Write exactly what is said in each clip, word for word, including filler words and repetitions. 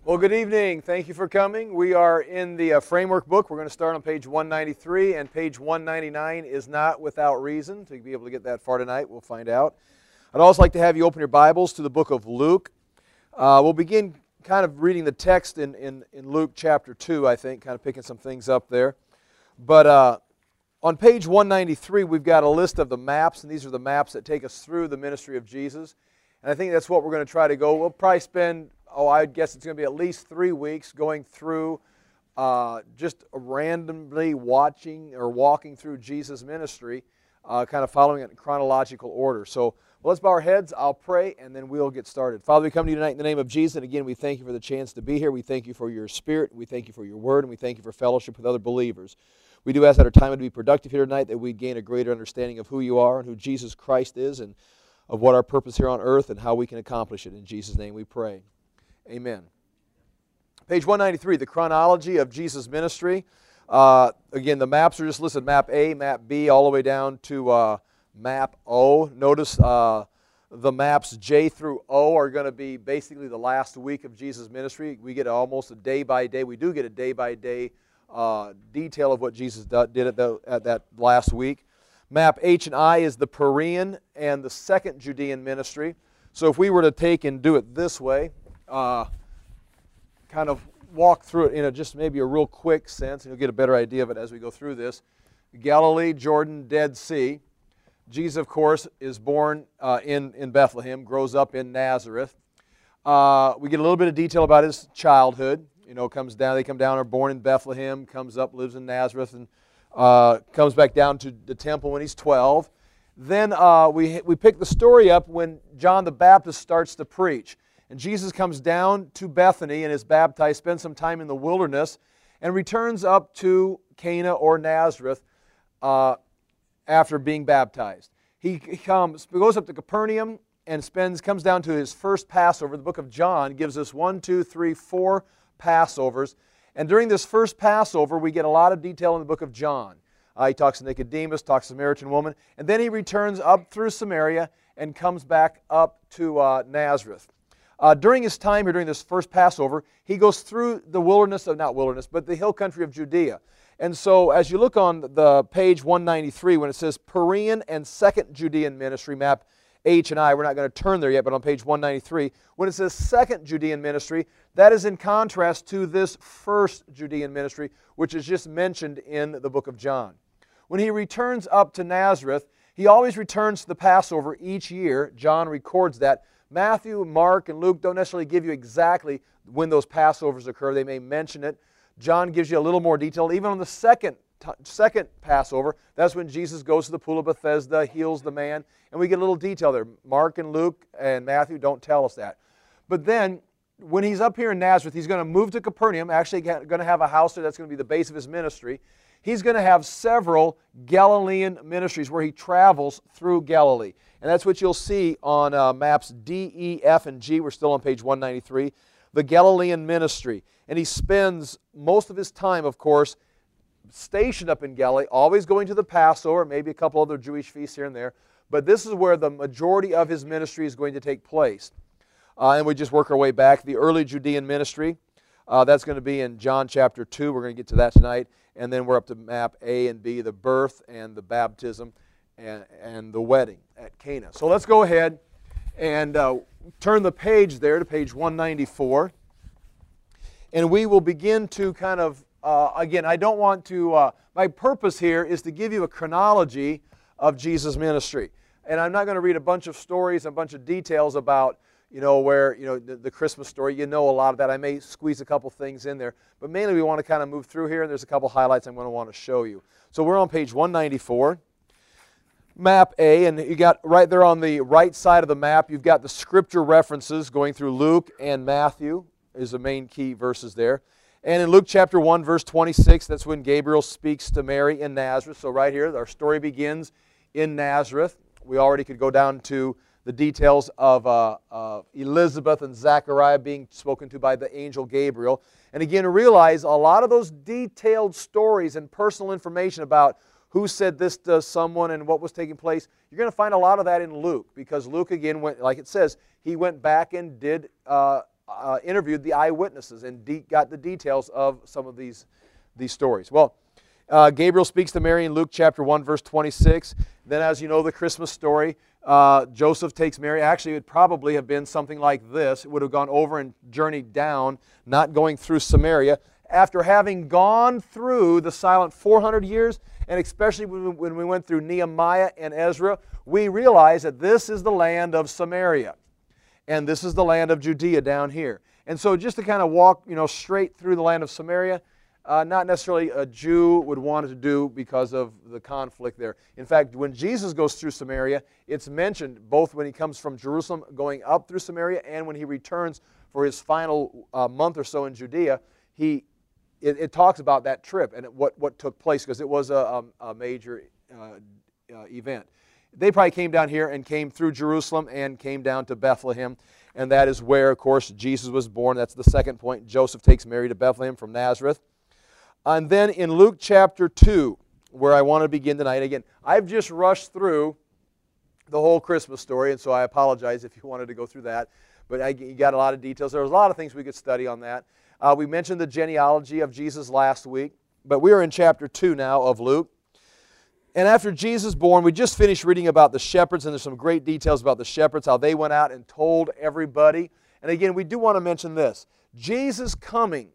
Well, good evening. Thank you for coming. We are in the uh, framework book. We're going to start on page one ninety-three, and page one ninety-nine is not without reason. To be able to get that far tonight, we'll find out. I'd also like to have you open your Bibles to the book of Luke. Uh, we'll begin kind of reading the text in, in, in Luke chapter two, I think, kind of picking some things up there. But uh, on page one ninety-three, we've got a list of the maps, and these are the maps that take us through the ministry of Jesus. And I think that's what we're going to try to go. We'll probably spend, oh, I guess it's going to be at least three weeks going through uh, just randomly watching or walking through Jesus' ministry, uh, kind of following it in chronological order. So well, let's bow our heads, I'll pray, and then we'll get started. Father, we come to you tonight in the name of Jesus, and again, we thank you for the chance to be here. We thank you for your Spirit, we thank you for your Word, and we thank you for fellowship with other believers. We do ask that our time would be productive here tonight, that we'd gain a greater understanding of who you are and who Jesus Christ is, and of what our purpose here on earth and how we can accomplish it. In Jesus' name we pray. Amen. Page one ninety-three, the chronology of Jesus' ministry. Uh, again, the maps are just listed, map A, map B, all the way down to uh, map O. Notice uh, the maps J through O are going to be basically the last week of Jesus' ministry. We get almost a day-by-day, we do get a day-by-day uh, detail of what Jesus did at, the, at that last week. Map H and I is the Perean and the second Judean ministry. So if we were to take and do it this way, uh, kind of walk through it in a, just maybe a real quick sense, and you'll get a better idea of it as we go through this. Galilee, Jordan, Dead Sea. Jesus, of course, is born uh, in, in Bethlehem, grows up in Nazareth. Uh, we get a little bit of detail about his childhood. You know, comes down, they come down, are born in Bethlehem, comes up, lives in Nazareth, and Uh, comes back down to the temple when he's twelve. Then uh, we, we pick the story up when John the Baptist starts to preach. And Jesus comes down to Bethany and is baptized, spends some time in the wilderness, and returns up to Cana or Nazareth uh, after being baptized. He, he comes, goes up to Capernaum and spends, comes down to his first Passover. The book of John gives us one, two, three, four Passovers. And during this first Passover, we get a lot of detail in the book of John. Uh, he talks to Nicodemus, talks to the Samaritan woman, and then he returns up through Samaria and comes back up to uh, Nazareth. Uh, during his time here, during this first Passover, he goes through the wilderness, of not wilderness, but the hill country of Judea. And so as you look on the page one ninety-three, when it says Perean and second Judean ministry, map H and I, we're not going to turn there yet, but on page one ninety-three, when it says second Judean ministry, that is in contrast to this first Judean ministry, which is just mentioned in the book of John. When he returns up to Nazareth, he always returns to the Passover each year. John records that. Matthew, Mark, and Luke don't necessarily give you exactly when those Passovers occur. They may mention it. John gives you a little more detail. Even on the second Second Passover, that's when Jesus goes to the pool of Bethesda, heals the man, and we get a little detail there. Mark and Luke and Matthew don't tell us that. But then, when he's up here in Nazareth, he's going to move to Capernaum, actually going to have a house there that's going to be the base of his ministry. He's going to have several Galilean ministries where he travels through Galilee. And that's what you'll see on uh, maps D, E, F, and G. We're still on page one ninety-three. The Galilean ministry. And he spends most of his time, of course, stationed up in Galilee, always going to the Passover, maybe a couple other Jewish feasts here and there, but this is where the majority of his ministry is going to take place. Uh, and we just work our way back. The early Judean ministry, uh, that's going to be in John chapter two. We're going to get to that tonight. And then we're up to map A and B, the birth and the baptism and, and the wedding at Cana. So let's go ahead and uh, turn the page there to page one ninety-four. And we will begin to kind of Uh, again, I don't want to, uh, my purpose here is to give you a chronology of Jesus' ministry. And I'm not going to read a bunch of stories, a bunch of details about, you know, where, you know, the, the Christmas story. You know a lot of that. I may squeeze a couple things in there. But mainly we want to kind of move through here, and there's a couple highlights I'm going to want to show you. So we're on page one ninety-four, map A, and you got right there on the right side of the map, you've got the scripture references going through Luke and Matthew is the main key verses there. And in Luke chapter one, verse twenty-six, that's when Gabriel speaks to Mary in Nazareth. So right here, our story begins in Nazareth. We already could go down to the details of uh, uh, Elizabeth and Zechariah being spoken to by the angel Gabriel. And again, realize a lot of those detailed stories and personal information about who said this to someone and what was taking place, you're going to find a lot of that in Luke. Because Luke, again, went, like it says, he went back and did uh, uh, interviewed the eyewitnesses and de got the details of some of these, these stories. Well, uh, Gabriel speaks to Mary in Luke chapter one, verse twenty-six. Then, as you know, the Christmas story, uh, Joseph takes Mary. Actually, it would probably have been something like this. It would have gone over and journeyed down, not going through Samaria. After having gone through the silent four hundred years, and especially when we went through Nehemiah and Ezra, we realize that this is the land of Samaria. And this is the land of Judea down here. And so just to kind of walk, you know, straight through the land of Samaria, uh, not necessarily a Jew would want to do because of the conflict there. In fact, when Jesus goes through Samaria, it's mentioned both when he comes from Jerusalem going up through Samaria and when he returns for his final uh, month or so in Judea, he It, it talks about that trip and it, what, what took place, because it was a, a, a major uh, uh, event. They probably came down here and came through Jerusalem and came down to Bethlehem, and that is where, of course, Jesus was born. That's the second point. Joseph takes Mary to Bethlehem from Nazareth. And then in Luke chapter two, where I want to begin tonight, again, I've just rushed through the whole Christmas story, and so I apologize if you wanted to go through that, but I, you got a lot of details. There was a lot of things we could study on that. Uh, we mentioned the genealogy of Jesus last week, but we are in chapter two now of Luke. And after Jesus is born, we just finished reading about the shepherds, and there's some great details about the shepherds, how they went out and told everybody. And again, we do want to mention this. Jesus coming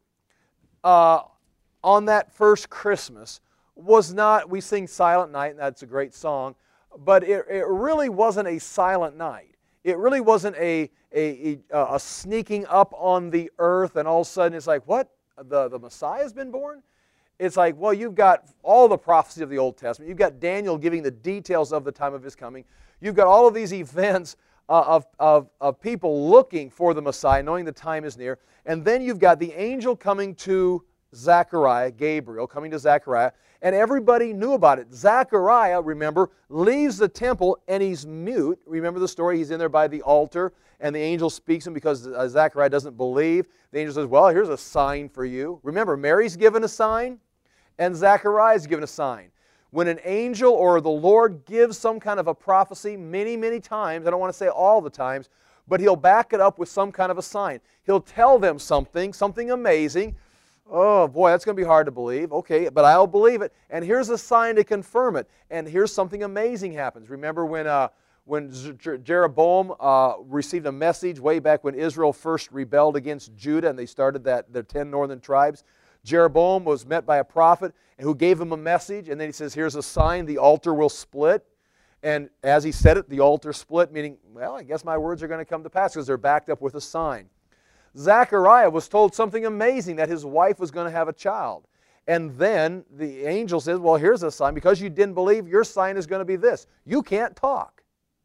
uh, on that first Christmas was not, we sing Silent Night, and that's a great song, but it, it really wasn't a silent night. It really wasn't a, a, a, a sneaking up on the earth and all of a sudden it's like, what? The, the Messiah's been born? It's like, well, you've got all the prophecy of the Old Testament. You've got Daniel giving the details of the time of his coming. You've got all of these events uh, of, of, of people looking for the Messiah, knowing the time is near. And then you've got the angel coming to Zechariah, Gabriel, coming to Zechariah, and everybody knew about it. Zechariah, remember, leaves the temple and he's mute. Remember the story? He's in there by the altar and the angel speaks to him because uh, Zechariah doesn't believe. The angel says, well, here's a sign for you. Remember, Mary's given a sign and Zechariah's given a sign. When an angel or the Lord gives some kind of a prophecy many, many times, I don't want to say all the times, but he'll back it up with some kind of a sign. He'll tell them something, something amazing. Oh, boy, that's going to be hard to believe. Okay, but I'll believe it. And here's a sign to confirm it. And here's something amazing happens. Remember when, uh, when Jeroboam uh, received a message way back when Israel first rebelled against Judah and they started that, their ten northern tribes? Jeroboam was met by a prophet who gave him a message. And then he says, here's a sign, the altar will split. And as he said it, the altar split, meaning, well, I guess my words are going to come to pass because they're backed up with a sign. Zechariah was told something amazing, that his wife was going to have a child. And then the angel says, well, here's a sign. Because you didn't believe, your sign is going to be this. You can't talk.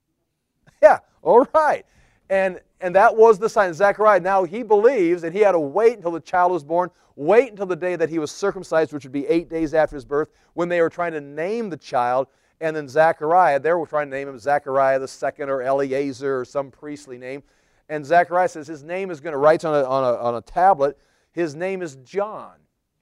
Yeah, all right. And, and that was the sign. Zechariah, now he believes, and he had to wait until the child was born, wait until the day that he was circumcised, which would be eight days after his birth, when they were trying to name the child. And then Zechariah, they were trying to name him Zechariah the second or Eliezer or some priestly name. And Zechariah says his name is going to write on a, on, a, on a tablet, his name is John.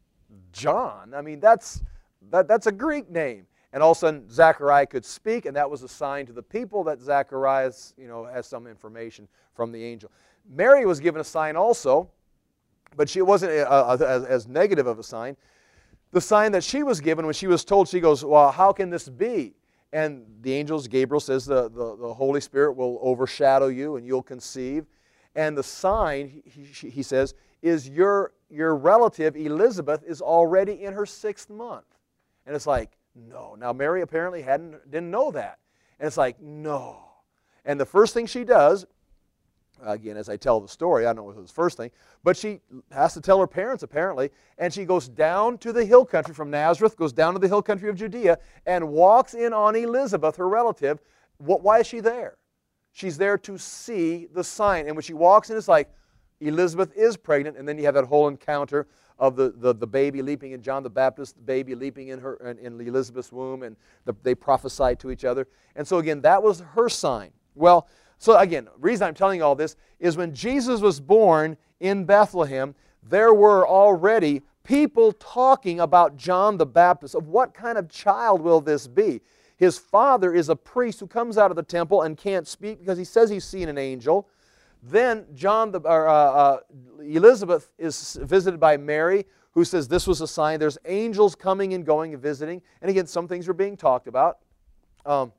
John? I mean, that's, that, that's a Greek name. And all of a sudden, Zechariah could speak, and that was a sign to the people that Zechariah, you know, has some information from the angel. Mary was given a sign also, but she wasn't a, a, a, as negative of a sign. The sign that she was given when she was told, she goes, well, how can this be? And the angels, Gabriel says, the, the, the Holy Spirit will overshadow you and you'll conceive. And the sign, he, he says, is your, your relative Elizabeth is already in her sixth month. And it's like, no. Now Mary apparently hadn't, didn't know that. And it's like, no. And the first thing she does, again, as I tell the story, I don't know if it was the first thing, but she has to tell her parents apparently, and she goes down to the hill country from Nazareth, goes down to the hill country of Judea, and walks in on Elizabeth, her relative. What, why is she there? She's there to see the sign. And when she walks in, it's like, Elizabeth is pregnant, and then you have that whole encounter of the, the, the baby leaping in John the Baptist, the baby leaping in, her, in, in Elizabeth's womb, and the, they prophesied to each other. And so again, that was her sign. Well, so again, the reason I'm telling you all this is when Jesus was born in Bethlehem, there were already people talking about John the Baptist, of what kind of child will this be? His father is a priest who comes out of the temple and can't speak because he says he's seen an angel. Then John, the, or, uh, uh, Elizabeth is visited by Mary, who says this was a sign. There's angels coming and going and visiting. And again, some things are being talked about. Um,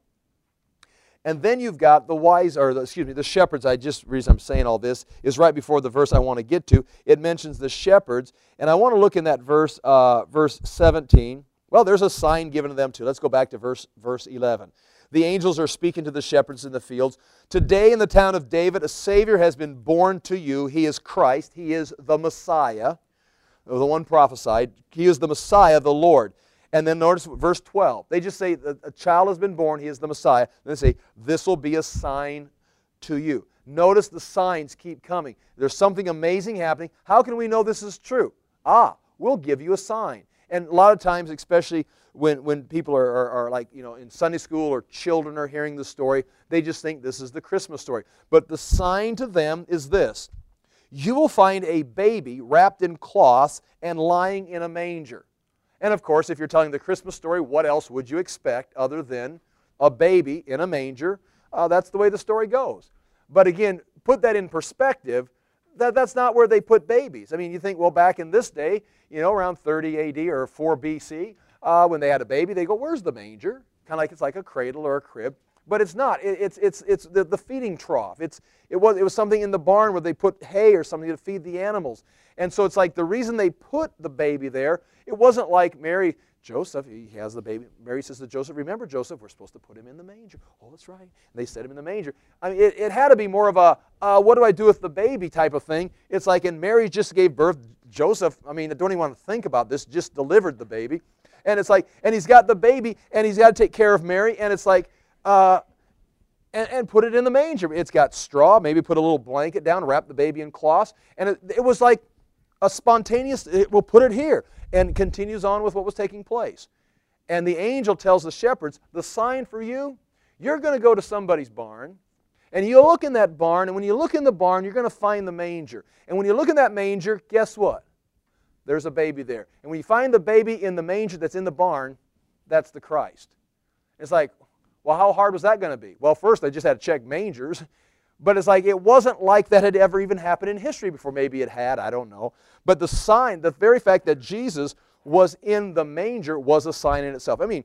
and then you've got the wise, or the, excuse me, the shepherds. I just, the reason I'm saying all this is right before the verse I want to get to. It mentions the shepherds. And I want to look in that verse, uh, verse seventeen. Well, there's a sign given to them too. Let's go back to verse, verse eleven. The angels are speaking to the shepherds in the fields. Today in the town of David, a Savior has been born to you. He is Christ. He is the Messiah, the one prophesied. He is the Messiah, the Lord. And then notice verse twelve. They just say, a child has been born. He is the Messiah. Then they say, this will be a sign to you. Notice the signs keep coming. There's something amazing happening. How can we know this is true? Ah, we'll give you a sign. And a lot of times, especially when, when people are, are, are like, you know, in Sunday school or children are hearing the story, they just think this is the Christmas story. But the sign to them is this. You will find a baby wrapped in cloths and lying in a manger. And of course, if you're telling the Christmas story, what else would you expect other than a baby in a manger? Uh, that's the way the story goes. But again, put that in perspective. That, that's not where they put babies. I mean, you think, well, back in this day, you know, around thirty A D or four B C, uh, when they had a baby, they go, where's the manger? Kind of like it's like a cradle or a crib. But it's not. It, it's it's it's the, the feeding trough. It's it was it was something in the barn where they put hay or something to feed the animals. And so it's like the reason they put the baby there, it wasn't like Mary, Joseph, he has the baby. Mary says to Joseph, remember, Joseph, we're supposed to put him in the manger. Oh, that's right. And they set him in the manger. I mean, it, it had to be more of a, uh, what do I do with the baby type of thing. It's like, and Mary just gave birth. Joseph, I mean, I don't even want to think about this, just delivered the baby. And it's like, and he's got the baby, and he's got to take care of Mary, and it's like, uh, and, and put it in the manger. It's got straw, maybe put a little blanket down, wrap the baby in cloths. And it, it was like a spontaneous, it, we'll put it here. And continues on with what was taking place. And the angel tells the shepherds, the sign for you, you're going to go to somebody's barn, and you look in that barn, and when you look in the barn, you're going to find the manger. And when you look in that manger, guess what? There's a baby there. And when you find the baby in the manger that's in the barn, that's the Christ. It's like, well, how hard was that going to be? Well, first they just had to check mangers. But it's like, it wasn't like that had ever even happened in history before. Maybe it had, I don't know. But the sign, the very fact that Jesus was in the manger was a sign in itself. I mean,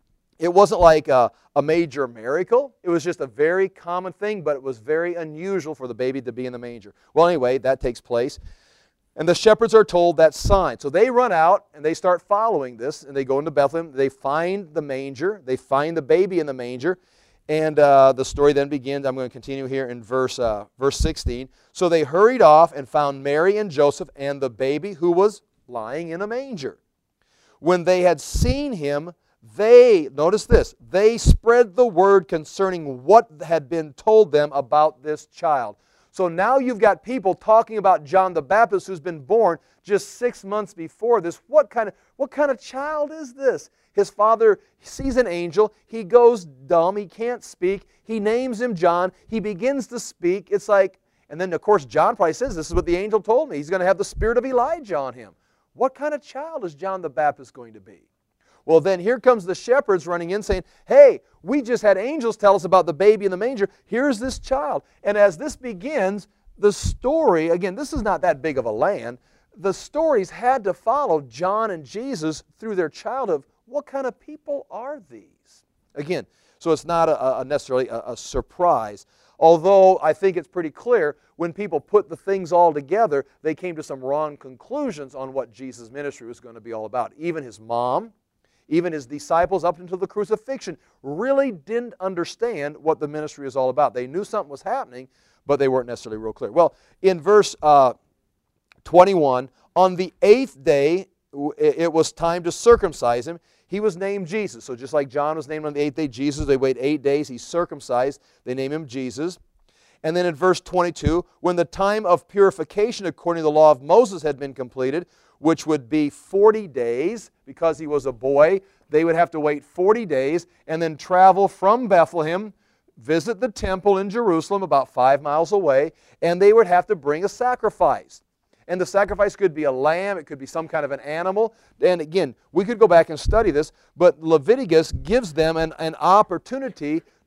it wasn't like a, a major miracle. It was just a very common thing, but it was very unusual for the baby to be in the manger. Well, anyway, that takes place. And the shepherds are told that sign. So they run out and they start following this, and they go into Bethlehem. They find the manger. They find the baby in the manger. And uh, the story then begins. I'm going to continue here in verse, uh, verse sixteen. So they hurried off and found Mary and Joseph and the baby who was lying in a manger. When they had seen him, they, notice this, they spread the word concerning what had been told them about this child. So now you've got people talking about John the Baptist who's been born just six months before this. What kind of, what kind of child is this? His father sees an angel. He goes dumb. He can't speak. He names him John. He begins to speak. It's like, and then of course John probably says, this is what the angel told me. He's going to have the spirit of Elijah on him. What kind of child is John the Baptist going to be? Well, then here comes the shepherds running in saying, hey, we just had angels tell us about the baby in the manger. Here's this child. And as this begins, the story, again, this is not that big of a land. The stories had to follow John and Jesus through their childhood. What kind of people are these? Again, so it's not a, a necessarily a, a surprise. Although I think it's pretty clear when people put the things all together, they came to some wrong conclusions on what Jesus' ministry was going to be all about. Even his mom, even his disciples up until the crucifixion really didn't understand what the ministry is all about. They knew something was happening, but they weren't necessarily real clear. Well, in verse uh, twenty-one, on the eighth day, it was time to circumcise him. He was named Jesus. So just like John was named on the eighth day, Jesus, they wait eight days, he's circumcised. They name him Jesus. And then in verse twenty-two, when the time of purification according to the law of Moses had been completed, which would be forty days, because he was a boy, they would have to wait forty days and then travel from Bethlehem, visit the temple in Jerusalem about five miles away, and they would have to bring a sacrifice. And the sacrifice could be a lamb, it could be some kind of an animal. And again, we could go back and study this, but Leviticus gives them an, an opportunity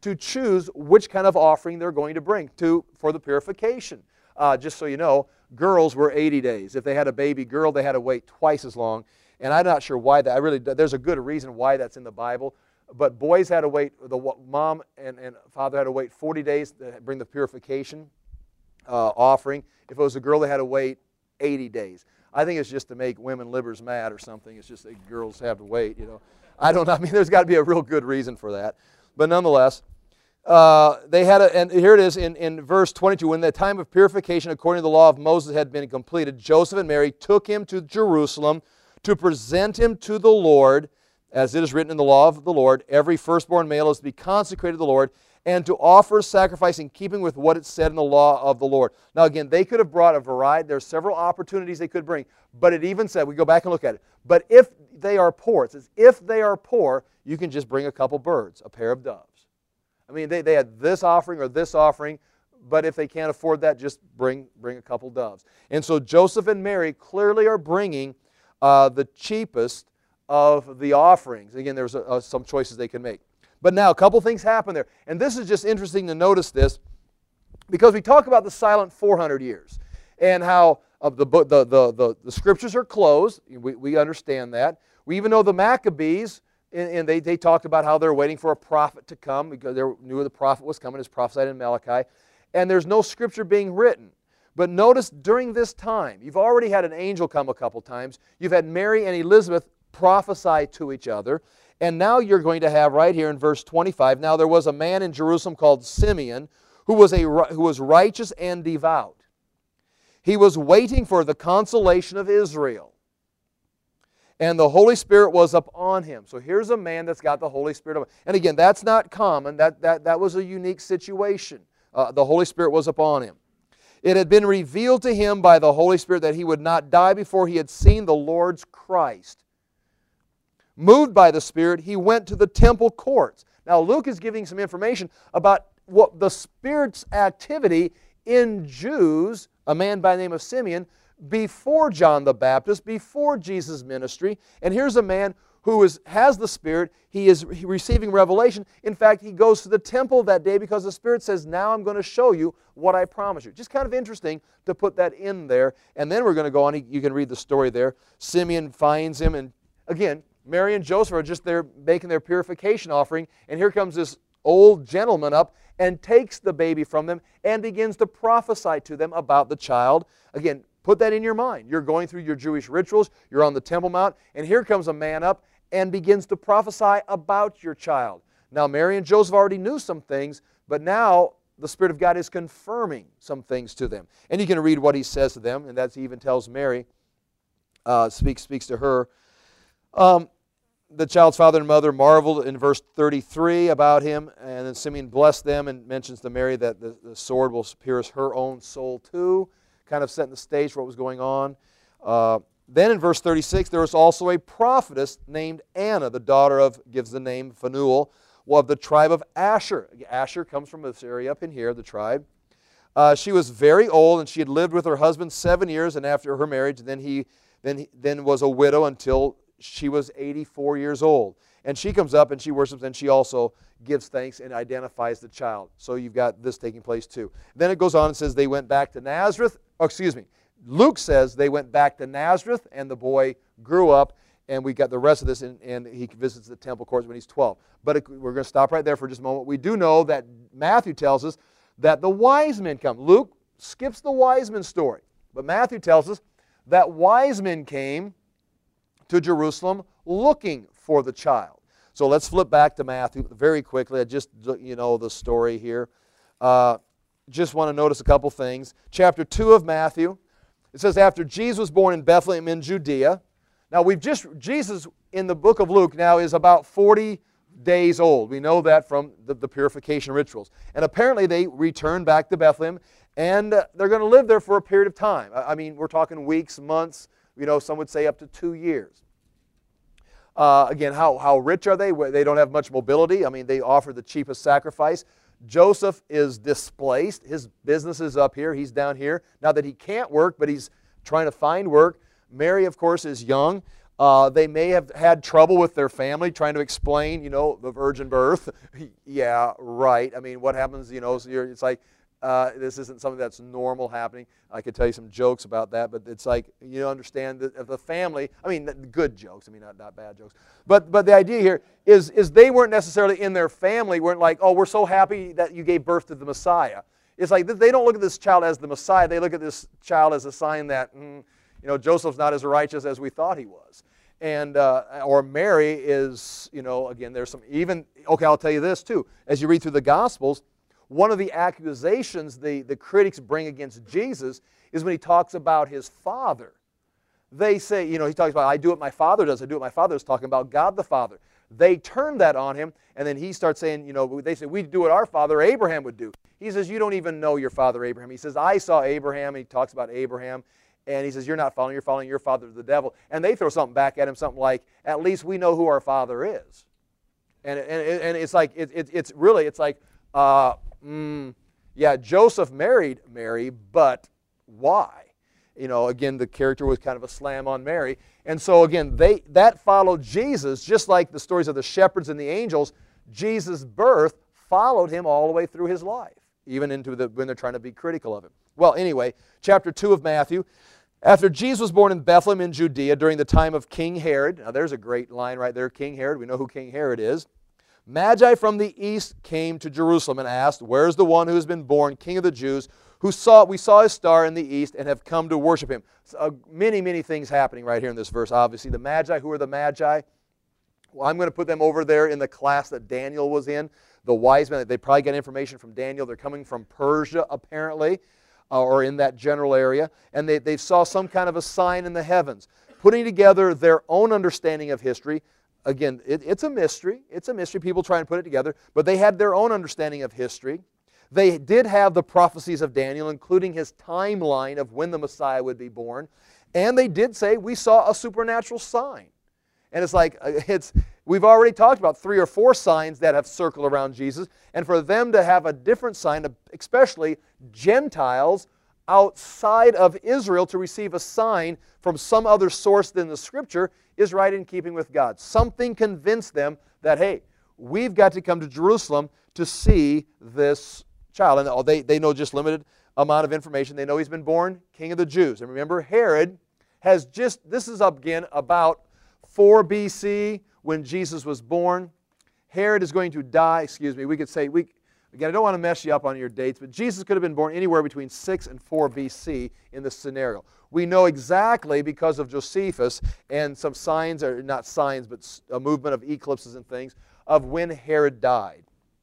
to choose which kind of offering they're going to bring to for the purification. Uh, just so you know, girls were eighty days. If they had a baby girl, they had to wait twice as long. And I'm not sure why that. I really there's a good reason why that's in the Bible. But boys had to wait. The mom and, and father had to wait forty days to bring the purification uh, offering. If it was a girl, they had to wait eighty days. I think it's just to make women livers mad or something. It's just that girls have to wait. You know, I don't know. I mean, there's got to be a real good reason for that. But nonetheless, uh, they had a, and here it is in, in verse twenty-two. When the time of purification according to the law of Moses had been completed, Joseph and Mary took him to Jerusalem to present him to the Lord, as it is written in the law of the Lord, every firstborn male is to be consecrated to the Lord, and to offer sacrifice in keeping with what it said in the law of the Lord. Now again, they could have brought a variety. There's several opportunities they could bring, but it even said, we go back and look at it, but if they are poor, it says, if they are poor, you can just bring a couple birds, a pair of doves. I mean, they, they had this offering or this offering, but if they can't afford that, just bring, bring a couple doves. And so Joseph and Mary clearly are bringing uh, the cheapest of the offerings. Again, there's a, uh, some choices they can make. But now, a couple things happen there. And this is just interesting to notice this, because we talk about the silent four hundred years and how uh, the, the, the, the, the scriptures are closed. We, we understand that. We even know the Maccabees, and, and they, they talked about how they're waiting for a prophet to come because they knew the prophet was coming, as prophesied in Malachi. And there's no scripture being written. But notice during this time, you've already had an angel come a couple times. You've had Mary and Elizabeth prophesy to each other. And now you're going to have right here in verse twenty-five, now there was a man in Jerusalem called Simeon who was, a, who was righteous and devout. He was waiting for the consolation of Israel. And the Holy Spirit was upon him. So here's a man that's got the Holy Spirit upon him. And again, that's not common. That, that, that was a unique situation. Uh, the Holy Spirit was upon him. It had been revealed to him by the Holy Spirit that he would not die before he had seen the Lord's Christ. Moved by the Spirit, he went to the temple courts. Now, Luke is giving some information about what the Spirit's activity in Jews, a man by the name of Simeon, before John the Baptist, before Jesus' ministry. And here's a man who is, has the Spirit. He is receiving revelation. In fact, he goes to the temple that day because the Spirit says, now I'm going to show you what I promised you. Just kind of interesting to put that in there. And then we're going to go on. You can read the story there. Simeon finds him, and again, Mary and Joseph are just there making their purification offering, and here comes this old gentleman up and takes the baby from them and begins to prophesy to them about the child. Again, put that in your mind. You're going through your Jewish rituals, you're on the Temple Mount, and here comes a man up and begins to prophesy about your child. Now, Mary and Joseph already knew some things, but now the Spirit of God is confirming some things to them. And you can read what he says to them, and that's, he even tells Mary, uh, speaks, speaks to her. Um, the child's father and mother marveled in verse thirty-three about him, and then Simeon blessed them and mentions to Mary that the, the sword will pierce her own soul too, kind of setting the stage for what was going on. Uh, then in verse thirty-six, there was also a prophetess named Anna, the daughter of, gives the name Phanuel, of the tribe of Asher. Asher comes from this area up in here, the tribe. Uh, she was very old, and she had lived with her husband seven years, and after her marriage, then he then he, then was a widow until she was eighty-four years old. And she comes up and she worships, and she also gives thanks and identifies the child. So you've got this taking place too. Then it goes on and says they went back to Nazareth. Oh, excuse me. Luke says they went back to Nazareth, and the boy grew up, and we got the rest of this, and, and he visits the temple courts when he's twelve. But it, we're going to stop right there for just a moment. We do know that Matthew tells us that the wise men come. Luke skips the wise men story. But Matthew tells us that wise men came to Jerusalem looking for the child. So let's flip back to Matthew very quickly. I just, you know, the story here. Uh, just want to notice a couple things. Chapter two of Matthew. It says, after Jesus was born in Bethlehem in Judea. Now, we've just, Jesus in the book of Luke now is about forty days old. We know that from the, the purification rituals. And apparently they returned back to Bethlehem, and uh, they're going to live there for a period of time. I, I mean, we're talking weeks, months, you know, some would say up to two years. Uh, again, how, how rich are they? They don't have much mobility. I mean, they offer the cheapest sacrifice. Joseph is displaced. His business is up here. He's down here. Not that he can't work, but he's trying to find work. Mary, of course, is young. Uh, they may have had trouble with their family trying to explain, you know, the virgin birth. Yeah, right. I mean, what happens, you know, so you're, it's like, uh, this isn't something that's normal happening. I could tell you some jokes about that, but it's like, you understand that if the family, I mean, good jokes, I mean, not, not bad jokes. But but the idea here is, is they weren't necessarily in their family, weren't like, oh, we're so happy that you gave birth to the Messiah. It's like they don't look at this child as the Messiah. They look at this child as a sign that, mm, you know, Joseph's not as righteous as we thought he was. And, uh, or Mary is, you know, again, there's some even, okay, I'll tell you this too. As you read through the Gospels, one of the accusations the, the critics bring against Jesus is when he talks about his Father. They say, you know, he talks about, I do what my Father does, I do what my Father is, talking about God the Father. They turn that on him, and then he starts saying, you know, they say, we do what our father Abraham would do. He says, you don't even know your father Abraham. He says, I saw Abraham, and he talks about Abraham. And he says, you're not following, you're following your father, the devil. And they throw something back at him, something like, at least we know who our Father is. And, and, and it's like, it, it, it's really, it's like, uh, mm, yeah, Joseph married Mary, but why? You know, again, the character was kind of a slam on Mary. And so again, they that followed Jesus, just like the stories of the shepherds and the angels. Jesus' birth followed him all the way through his life, even into the, when they're trying to be critical of him. Well, anyway, chapter two of Matthew. After Jesus was born in Bethlehem in Judea during the time of King Herod, now there's a great line right there, King Herod, we know who King Herod is. Magi from the east came to Jerusalem and asked, where's the one who has been born King of the Jews, who saw, we saw his star in the east and have come to worship him. So, uh, many, many things happening right here in this verse, obviously. The Magi, who are the Magi? Well, I'm going to put them over there in the class that Daniel was in. The wise men, they probably get information from Daniel. They're coming from Persia, apparently. Uh, or in that general area, and they, they saw some kind of a sign in the heavens, putting together their own understanding of history. Again, it, it's a mystery. It's a mystery. People try and put it together, but they had their own understanding of history. They did have the prophecies of Daniel, including his timeline of when the Messiah would be born, and they did say, we saw a supernatural sign. And it's like, it's, we've already talked about three or four signs that have circled around Jesus. And for them to have a different sign, especially Gentiles outside of Israel to receive a sign from some other source than the Scripture, is right in keeping with God. Something convinced them that, hey, we've got to come to Jerusalem to see this child. And they, they know just limited amount of information. They know he's been born King of the Jews. And remember, Herod has just, this is again about four B C, when Jesus was born. Herod is going to die, excuse me, we could say, we, again, I don't want to mess you up on your dates, but Jesus could have been born anywhere between six and four B C in this scenario. We know exactly because of Josephus and some signs, or not signs, but a movement of eclipses and things, of when Herod died.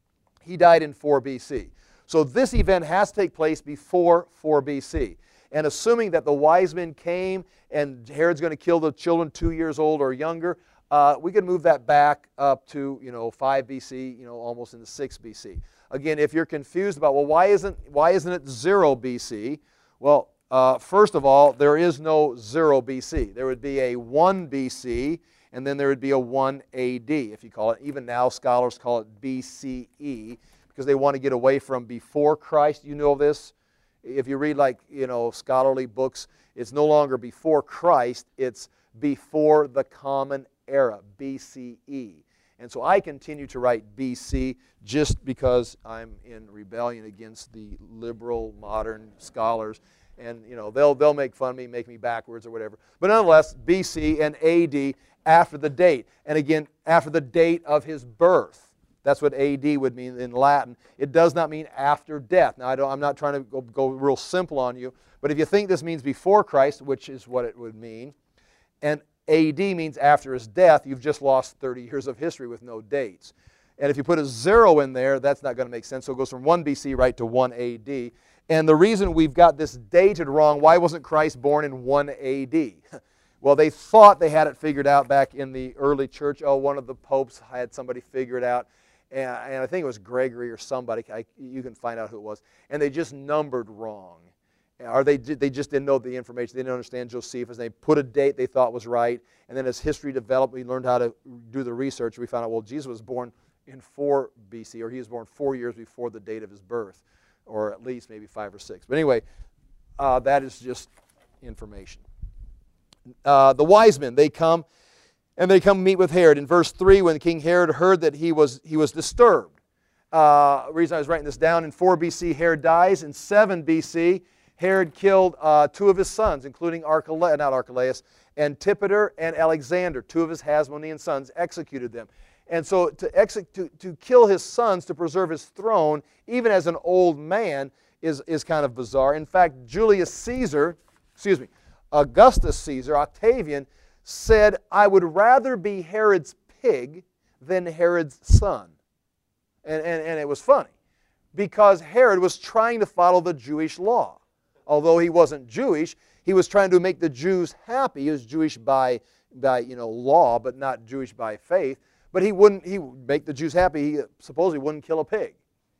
He died in four B C. So this event has to take place before four B C. And assuming that the wise men came and Herod's going to kill the children two years old or younger, uh, we could move that back up to, you know, five B C, you know, almost into six B C. Again, if you're confused about, well, why isn't, why isn't it zero B C? Well, uh, first of all, there is no zero B C. There would be a one B C, and then there would be a one A D, if you call it. Even now, scholars call it B C E, because they want to get away from before Christ. You know this? If you read, like, you know, scholarly books, it's no longer before Christ, it's before the Common Era, B C E. And so I continue to write B C just because I'm in rebellion against the liberal modern scholars. And, you know, they'll, they'll make fun of me, make me backwards or whatever. But nonetheless, B C and A D after the date. And again, after the date of his birth. That's what A D would mean in Latin. It does not mean after death. Now, I don't, I'm not trying to go, go real simple on you, but if you think this means before Christ, which is what it would mean, and A D means after his death, you've just lost thirty years of history with no dates. And if you put a zero in there, that's not going to make sense. So it goes from one B C right to one A D. And the reason we've got this dated wrong, why wasn't Christ born in one A D? Well, they thought they had it figured out back in the early church. Oh, one of the popes had somebody figure it out. And, and I think it was Gregory or somebody. I, you can find out who it was. And they just numbered wrong. Or they, they just didn't know the information. They didn't understand Josephus. They put a date they thought was right. And then as history developed, we learned how to do the research. We found out, well, Jesus was born in four B C, or he was born four years before the date of his birth, or at least maybe five or six. But anyway, uh, that is just information. uh, the wise men, they come and they come meet with Herod. In verse three, when King Herod heard that he was, he was disturbed. Uh, the reason I was writing this down, in four B C, Herod dies. In seven B C, Herod killed uh, two of his sons, including Archelaus, not Archelaus, Antipater and Alexander, two of his Hasmonean sons, executed them. And so to, to, to kill his sons to preserve his throne, even as an old man, is, is kind of bizarre. In fact, Julius Caesar, excuse me, Augustus Caesar, Octavian, said, I would rather be Herod's pig than Herod's son. And, and, and it was funny, because Herod was trying to follow the Jewish law. Although he wasn't Jewish, he was trying to make the Jews happy. He was Jewish by, by you know, law, but not Jewish by faith. But he wouldn't, he would make the Jews happy. He supposedly wouldn't kill a pig.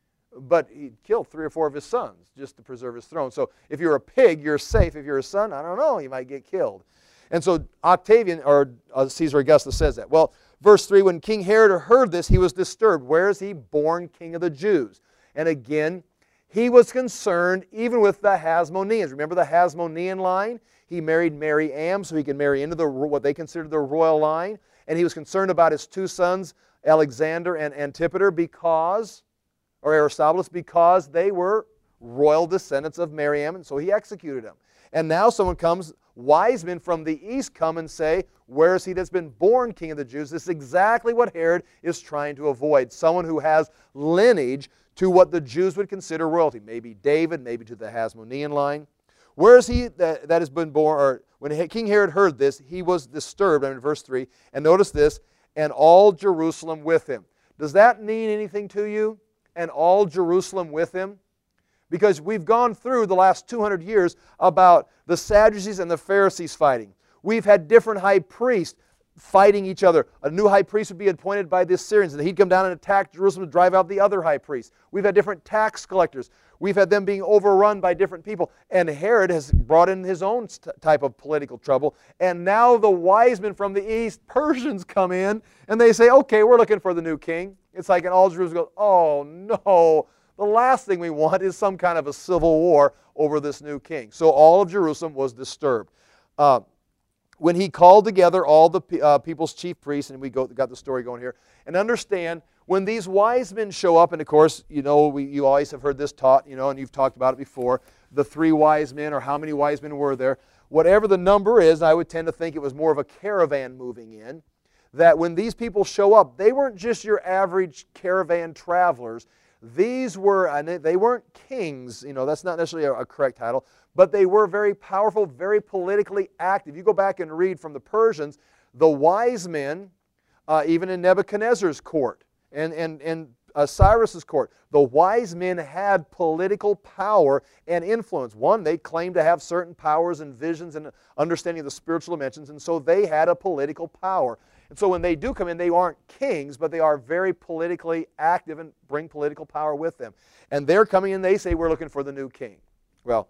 But he killed three or four of his sons just to preserve his throne. So if you're a pig, you're safe. If you're a son, I don't know, you might get killed. And so Octavian, or uh, Caesar Augustus says that. Well, verse three, when King Herod heard this, he was disturbed. Where is he born king of the Jews? And again, he was concerned even with the Hasmoneans. Remember the Hasmonean line? He married Mary Am so he could marry into the, what they considered the royal line. And he was concerned about his two sons, Alexander and Antipater, because, or Aristobulus, because they were royal descendants of Mary Am, and so he executed them. And now someone comes, wise men from the east come and say, where is he that's been born king of the Jews? This is exactly what Herod is trying to avoid. Someone who has lineage to what the Jews would consider royalty. Maybe David, maybe to the Hasmonean line. Where is he that, that has been born? Or when King Herod heard this, he was disturbed. I'm in verse three. And notice this, and all Jerusalem with him. Does that mean anything to you? And all Jerusalem with him? Because we've gone through the last two hundred years about the Sadducees and the Pharisees fighting. We've had different high priests fighting each other. A new high priest would be appointed by the Assyrians, and he'd come down and attack Jerusalem to drive out the other high priests. We've had different tax collectors. We've had them being overrun by different people. And Herod has brought in his own type of political trouble. And now the wise men from the east, Persians, come in, and they say, okay, we're looking for the new king. It's like in all Jerusalem goes, oh no, the last thing we want is some kind of a civil war over this new king. So all of Jerusalem was disturbed. Uh, when he called together all the uh, people's chief priests, and we go, got the story going here, and understand, when these wise men show up, and of course, you know, we, you always have heard this taught, you know, and you've talked about it before, the three wise men, or how many wise men were there, whatever the number is, I would tend to think it was more of a caravan moving in, that when these people show up, they weren't just your average caravan travelers. These were, and they weren't kings, you know, that's not necessarily a, a correct title, but they were very powerful, very politically active. You go back and read from the Persians, the wise men, uh, even in Nebuchadnezzar's court and, and, and uh, Cyrus's court, the wise men had political power and influence. One, they claimed to have certain powers and visions and understanding of the spiritual dimensions, and so they had a political power. And so when they do come in, they aren't kings, but they are very politically active and bring political power with them. And they're coming in, they say, we're looking for the new king. Well,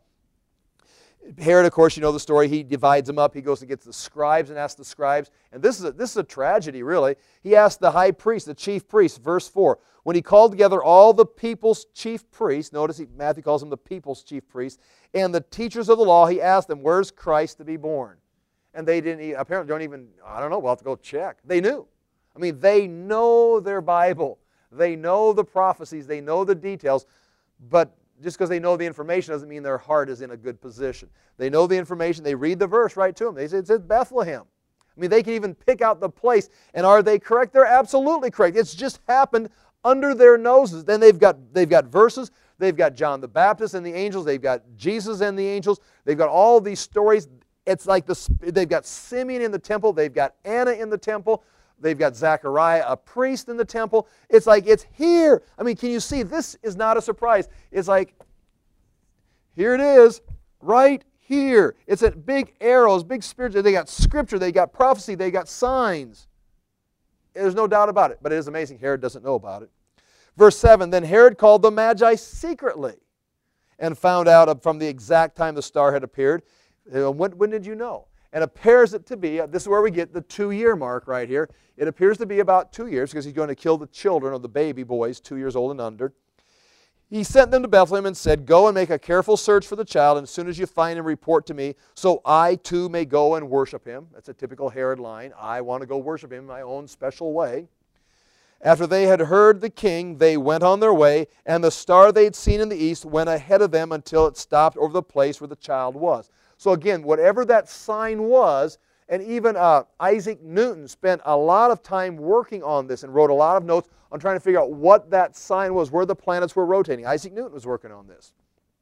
Herod, of course, you know the story. He divides them up. He goes and gets the scribes and asks the scribes. And this is a, this is a tragedy, really. He asked the high priest, the chief priest, verse four. When he called together all the people's chief priests, notice he, Matthew calls them the people's chief priests, and the teachers of the law, he asked them, where's Christ to be born? And they didn't, apparently don't even, I don't know, we'll have to go check. They knew. I mean, they know their Bible. They know the prophecies. They know the details. But just because they know the information doesn't mean their heart is in a good position. They know the information. They read the verse right to them. They say it says Bethlehem. I mean, they can even pick out the place. And are they correct? They're absolutely correct. It's just happened under their noses. Then they've got, they've got verses. They've got John the Baptist and the angels. They've got Jesus and the angels. They've got all these stories. It's like the, they've got Simeon in the temple. They've got Anna in the temple. They've got Zechariah, a priest in the temple. It's like, it's here. I mean, can you see? This is not a surprise. It's like, here it is, right here. It's at big arrows, big spiritual. They got scripture. They got prophecy. They got signs. There's no doubt about it. But it is amazing Herod doesn't know about it. Verse seven, then Herod called the Magi secretly and found out from the exact time the star had appeared. When, when did you know? And appears it to be, this is where we get the two-year mark right here. It appears to be about two years because he's going to kill the children of the baby boys, two years old and under. he sent them to Bethlehem and said, "Go and make a careful search for the child, and as soon as you find him, report to me, so I too may go and worship him." That's a typical Herod line. I want to go worship him in my own special way. After they had heard the king, they went on their way, and the star they had seen in the east went ahead of them until it stopped over the place where the child was. So again, whatever that sign was, and even uh, Isaac Newton spent a lot of time working on this and wrote a lot of notes on trying to figure out what that sign was, where the planets were rotating. Isaac Newton was working on this.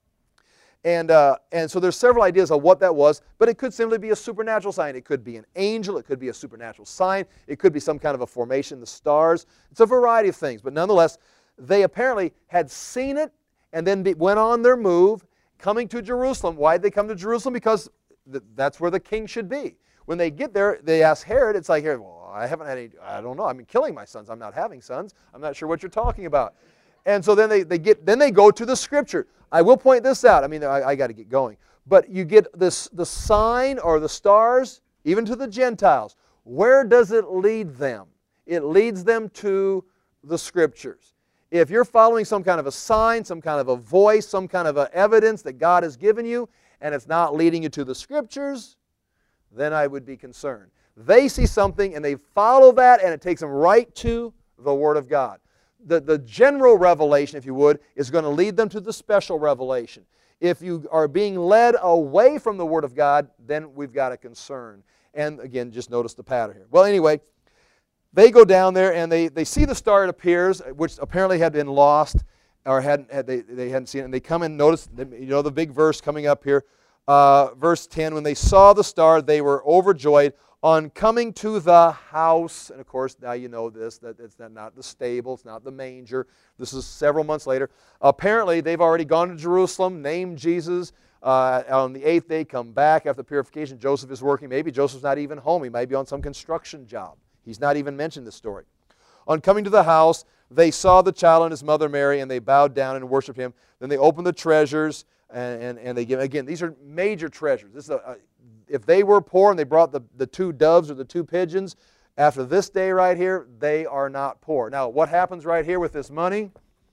And, uh, and so there's several ideas of what that was, but it could simply be a supernatural sign. It could be an angel. It could be a supernatural sign. It could be some kind of a formation in the stars. It's a variety of things. But nonetheless, they apparently had seen it and then be, went on their move, coming to Jerusalem. Why did they come to Jerusalem? Because th that's where the king should be. When they get there, they ask Herod. It's like, well, I haven't had any, I don't know. I've been killing my sons. I'm not having sons. I'm not sure what you're talking about. And so then they, they get then they go to the scripture. I will point this out. I mean, I, I got to get going. But you get this the sign or the stars, even to the Gentiles. Where does it lead them? It leads them to the scriptures. If you're following some kind of a sign, some kind of a voice, some kind of a evidence that God has given you, and it's not leading you to the scriptures, then I would be concerned. They see something and they follow that, and it takes them right to the Word of God. The, the general revelation, if you would, is going to lead them to the special revelation. If you are being led away from the Word of God, then we've got a concern. And again, just notice the pattern here. Well, anyway, they go down there and they, they see the star, it appears, which apparently had been lost or hadn't, had, they, they hadn't seen it. And they come and notice, you know, the big verse coming up here. Uh, verse ten, when they saw the star, they were overjoyed. On coming to the house, and of course now you know this, that it's not the stable, it's not the manger. This is several months later. Apparently they've already gone to Jerusalem, named Jesus. Uh, on the eighth day, come back after purification. Joseph is working. Maybe Joseph's not even home. He might be on some construction job. He's not even mentioned this story. On coming to the house, they saw the child and his mother Mary, and they bowed down and worshiped him. Then they opened the treasures, and, and, and they give, again, these are major treasures. This is a, a If they were poor and they brought the, the two doves or the two pigeons, after this day right here, they are not poor. Now, what happens right here with this money?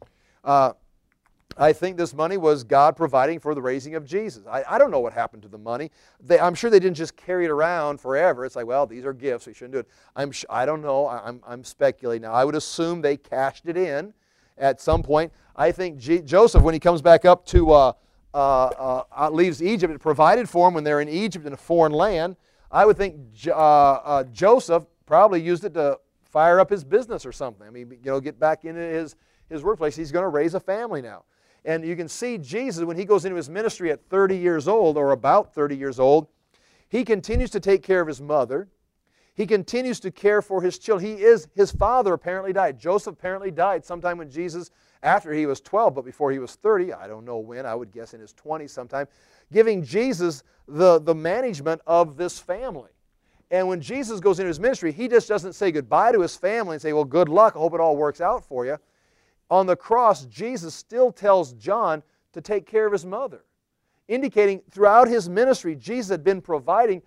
Uh, I think this money was God providing for the raising of Jesus. I, I don't know what happened to the money. They, I'm sure they didn't just carry it around forever. It's like, well, these are gifts. We shouldn't do it. I'm, I don't know. I'm, I'm speculating now. I would assume they cashed it in at some point. I think G Joseph, when he comes back up to... Uh, Uh, uh, leaves Egypt, it provided for them when they're in Egypt in a foreign land. I would think uh, uh, Joseph probably used it to fire up his business or something. I mean, you know, get back into his, his workplace. He's going to raise a family now. And you can see Jesus, when he goes into his ministry at thirty years old, or about thirty years old, he continues to take care of his mother. He continues to care for his children. He is, his father apparently died. Joseph apparently died sometime when Jesus, after he was twelve, but before he was thirty, I don't know when, I would guess in his twenties sometime, giving Jesus the, the management of this family. And when Jesus goes into his ministry, he just doesn't say goodbye to his family and say, well, good luck, I hope it all works out for you. On the cross, Jesus still tells John to take care of his mother, indicating throughout his ministry, Jesus had been providing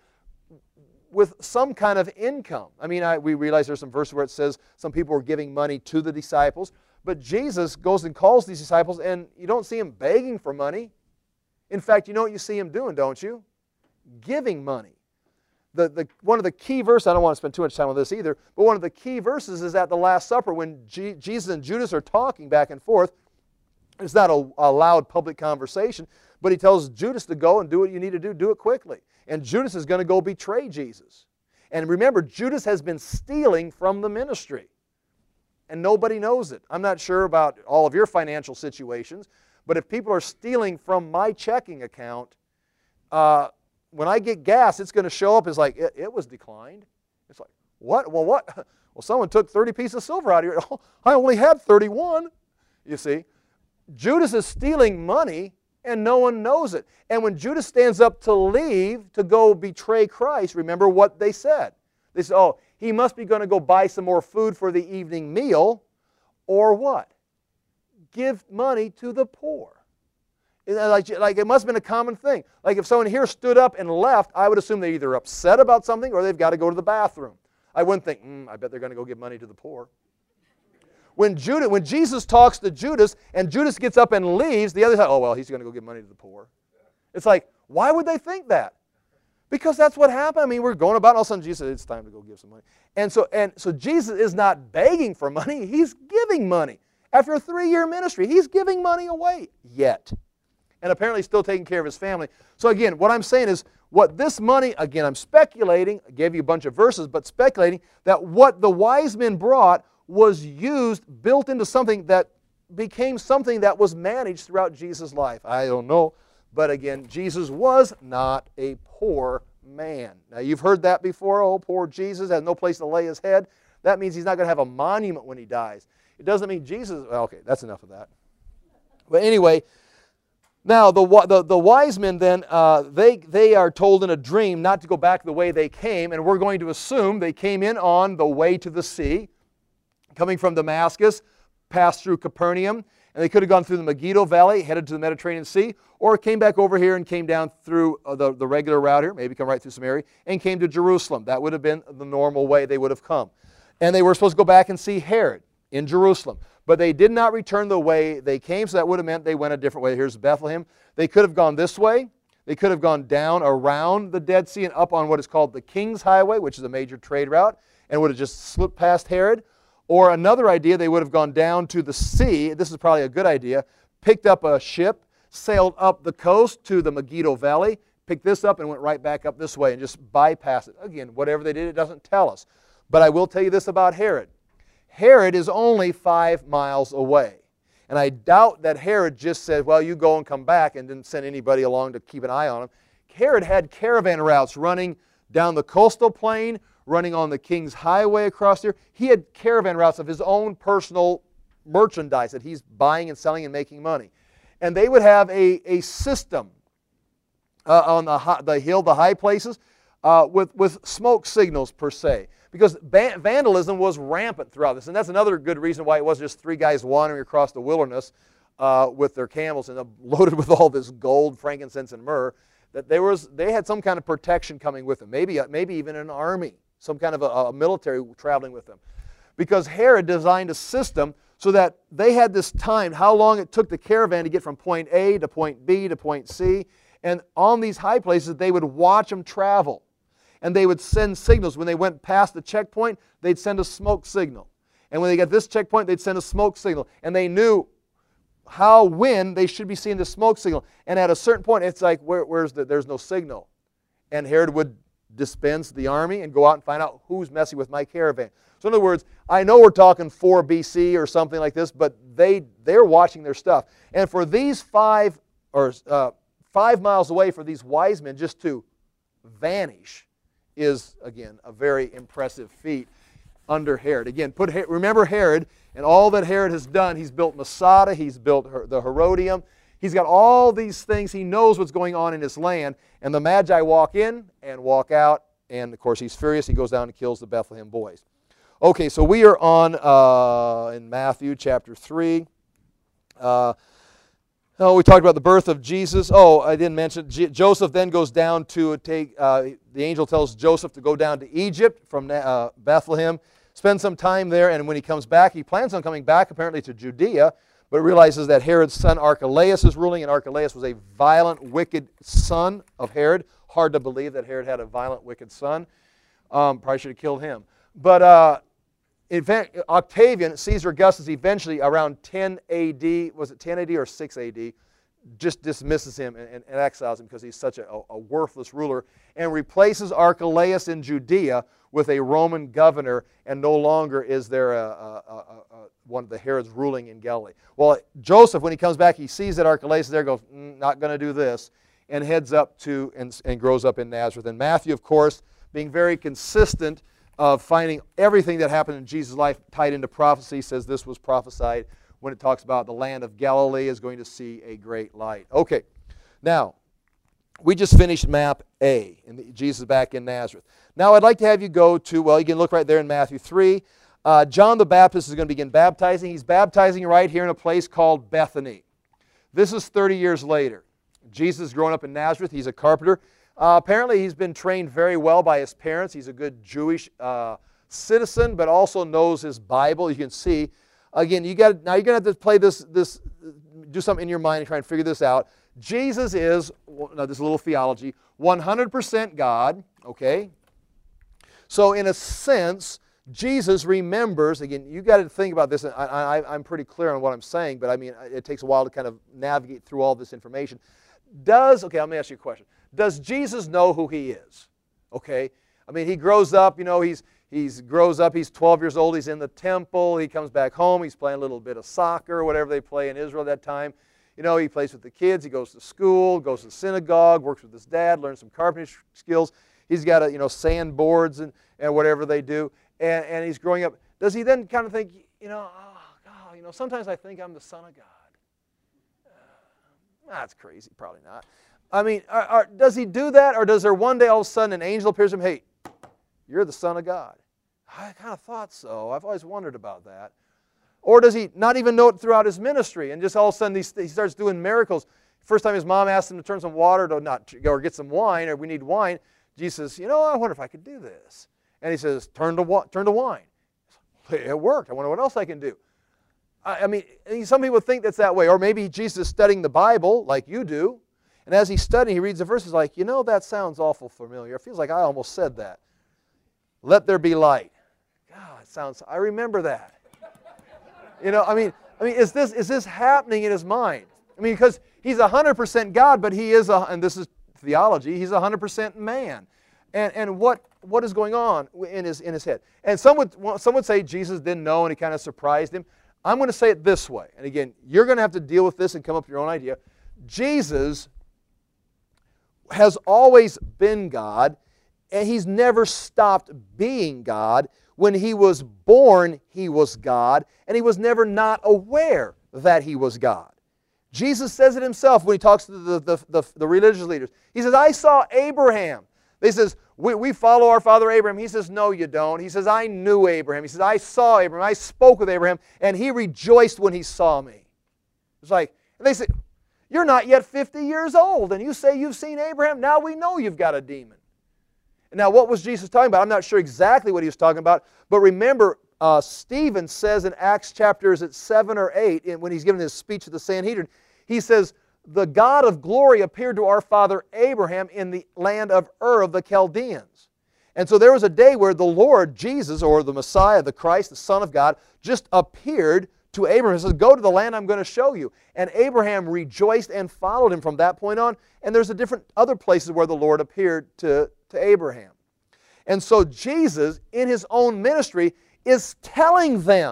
with some kind of income. I mean, I, we realize there's some verses where it says some people were giving money to the disciples, but Jesus goes and calls these disciples, and you don't see him begging for money. In fact, you know what you see him doing, don't you? Giving money. The, the, one of the key verses, I don't want to spend too much time on this either, but one of the key verses is at the Last Supper when G, Jesus and Judas are talking back and forth. It's not a, a loud public conversation, but he tells Judas to go and do what you need to do, do it quickly. And Judas is going to go betray Jesus. And remember, Judas has been stealing from the ministry. And nobody knows it. I'm not sure about all of your financial situations, but if people are stealing from my checking account, uh, when I get gas, it's going to show up as like, it, it was declined. It's like, what? Well, what? Well, someone took thirty pieces of silver out of here. Oh, I only had thirty-one. You see, Judas is stealing money, and no one knows it. And when Judas stands up to leave to go betray Christ, remember what they said. They said, oh, he must be going to go buy some more food for the evening meal, or what? Give money to the poor. Like, like it must have been a common thing. Like if someone here stood up and left, I would assume they're either upset about something or they've got to go to the bathroom. I wouldn't think, mm, I bet they're going to go give money to the poor. when, Judas, when Jesus talks to Judas and Judas gets up and leaves, the other side, oh, well, he's going to go give money to the poor. It's like, why would they think that? Because that's what happened. I mean, we're going about, and all of a sudden Jesus said, it's time to go give some money. And so, and so Jesus is not begging for money. He's giving money. After a three-year ministry, he's giving money away yet. And apparently still taking care of his family. So again, what I'm saying is, what this money, again, I'm speculating, I gave you a bunch of verses, but speculating that what the wise men brought was used, built into something that became something that was managed throughout Jesus' life. I don't know. But again, Jesus was not a poor man. Now, you've heard that before. Oh, poor Jesus has no place to lay his head. That means he's not going to have a monument when he dies. It doesn't mean Jesus... Well, okay, that's enough of that. But anyway, now the, the, the wise men then, uh, they, they are told in a dream not to go back the way they came, and we're going to assume they came in on the way to the sea, coming from Damascus, passed through Capernaum, and they could have gone through the Megiddo Valley, headed to the Mediterranean Sea, or came back over here and came down through the, the regular route here, maybe come right through Samaria, and came to Jerusalem. That would have been the normal way they would have come. And they were supposed to go back and see Herod in Jerusalem. But they did not return the way they came, so that would have meant they went a different way. Here's Bethlehem. They could have gone this way. They could have gone down around the Dead Sea and up on what is called the King's Highway, which is a major trade route, and would have just slipped past Herod. Or another idea, they would have gone down to the sea. This is probably a good idea. Picked up a ship, sailed up the coast to the Megiddo Valley, picked this up and went right back up this way and just bypassed it. Again, whatever they did, it doesn't tell us. But I will tell you this about Herod. Herod is only five miles away. And I doubt that Herod just said, well, you go and come back, and didn't send anybody along to keep an eye on him. Herod had caravan routes running down the coastal plain, running on the King's Highway across there. He had caravan routes of his own personal merchandise that he's buying and selling and making money. And they would have a, a system uh, on the, high, the hill, the high places, uh, with, with smoke signals per se. Because vandalism was rampant throughout this. And that's another good reason why it wasn't just three guys wandering across the wilderness uh, with their camels and uh, loaded with all this gold, frankincense, and myrrh. That there was, they had some kind of protection coming with them. Maybe, maybe even an army. Some kind of a, a military traveling with them. Because Herod designed a system so that they had this time, how long it took the caravan to get from point A to point B to point C. And on these high places, they would watch them travel. And they would send signals. When they went past the checkpoint, they'd send a smoke signal. And when they got this checkpoint, they'd send a smoke signal. And they knew how, when they should be seeing the smoke signal. And at a certain point, it's like, where, where's the, there's no signal. And Herod would dispense the army and go out and find out who's messing with my caravan. So in other words, I know we're talking four B C or something like this, but they, they're watching their stuff. And for these five, or uh, five miles away for these wise men just to vanish is, again, a very impressive feat under Herod. Again, put remember Herod and all that Herod has done. He's built Masada. He's built the Herodium. He's got all these things. He knows what's going on in his land. And the Magi walk in and walk out. And, of course, he's furious. He goes down and kills the Bethlehem boys. Okay, so we are on uh, in Matthew chapter three. Uh, Oh, we talked about the birth of Jesus. Oh, I didn't mention, J Joseph then goes down to take, uh, the angel tells Joseph to go down to Egypt from uh, Bethlehem, spend some time there, and when he comes back, he plans on coming back apparently to Judea, but realizes that Herod's son Archelaus is ruling, and Archelaus was a violent, wicked son of Herod. Hard to believe that Herod had a violent, wicked son. Um, probably should have killed him. But uh, in fact, Octavian, Caesar Augustus, eventually around ten A D, was it ten A D or six A D, just dismisses him and, and, and exiles him because he's such a, a worthless ruler, and replaces Archelaus in Judea with a Roman governor, and no longer is there a, a, a, a, one of the Herods ruling in Galilee. Well, Joseph, when he comes back, he sees that Archelaus is there, goes, mm, not going to do this, and heads up to and, and grows up in Nazareth. And Matthew, of course, being very consistent of finding everything that happened in Jesus' life tied into prophecy, says this was prophesied when it talks about the land of Galilee is going to see a great light. Okay, now, we just finished map A, and Jesus back in Nazareth. Now, I'd like to have you go to, well, you can look right there in Matthew three. Uh, John the Baptist is going to begin baptizing. He's baptizing right here in a place called Bethany. This is thirty years later. Jesus is growing up in Nazareth. He's a carpenter. Uh, apparently, he's been trained very well by his parents. He's a good Jewish uh, citizen, but also knows his Bible. You can see again, you got now you're going to have to play this, this, do something in your mind and try and figure this out. Jesus is, now this is a little theology, one hundred percent God, okay? So in a sense, Jesus remembers, again, you got to think about this, and I, I, I'm pretty clear on what I'm saying, but I mean, it takes a while to kind of navigate through all this information. Does, okay, let me ask you a question. Does Jesus know who He is? Okay? I mean, He grows up, you know, he's, he's grows up, he's twelve years old, he's in the temple, he comes back home, he's playing a little bit of soccer, whatever they play in Israel at that time. You know, he plays with the kids, he goes to school, goes to the synagogue, works with his dad, learns some carpentry skills. He's got, a, you know, sand boards and, and whatever they do. And, and he's growing up. Does he then kind of think, you know, oh, God, you know, sometimes I think I'm the Son of God. Uh, that's crazy. Probably not. I mean, are, are, does he do that? Or does there one day all of a sudden an angel appears to him, hey, you're the Son of God? I kind of thought so. I've always wondered about that. Or does he not even know it throughout his ministry and just all of a sudden he, he starts doing miracles? First time his mom asked him to turn some water to not, or get some wine, or we need wine, Jesus says, you know, I wonder if I could do this. And he says, turn to, turn to wine. It worked. I wonder what else I can do. I, I mean, some people think that's that way. Or maybe Jesus is studying the Bible like you do. And as he's studying, he reads the verses like, you know, that sounds awful familiar. It feels like I almost said that. Let there be light. God, it sounds, I remember that. You know, I mean, I mean, is this, is this happening in his mind? I mean, because he's one hundred percent God, but he is, a, and this is theology, he's one hundred percent man. And, and what, what is going on in his, in his head? And some would, some would say Jesus didn't know and he kind of surprised him. I'm going to say it this way. And again, you're going to have to deal with this and come up with your own idea. Jesus has always been God, and He's never stopped being God. When He was born, He was God, and He was never not aware that He was God. Jesus says it Himself when He talks to the, the, the, the religious leaders. He says, I saw Abraham. He says, we, we follow our father Abraham. He says, no, you don't. He says, I knew Abraham. He says, I saw Abraham. I spoke with Abraham, and he rejoiced when he saw me. It's like, and they say, you're not yet fifty years old, and you say you've seen Abraham? Now we know you've got a demon. Now, what was Jesus talking about? I'm not sure exactly what He was talking about, but remember, uh, Stephen says in Acts chapter, is it seven or eight, when he's giving his speech to the Sanhedrin, he says, the God of glory appeared to our father Abraham in the land of Ur of the Chaldeans. And so there was a day where the Lord, Jesus, or the Messiah, the Christ, the Son of God, just appeared to Abraham and says, go to the land I'm going to show you. And Abraham rejoiced and followed Him from that point on. And there's a different other places where the Lord appeared to, to Abraham. And so Jesus, in His own ministry, is telling them,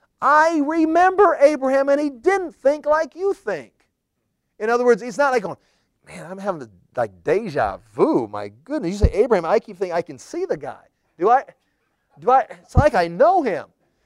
I remember Abraham, and he didn't think like you think. In other words, it's not like going, man, I'm having a, like deja vu. My goodness, you say Abraham, I keep thinking I can see the guy. Do I? Do I? It's like I know him.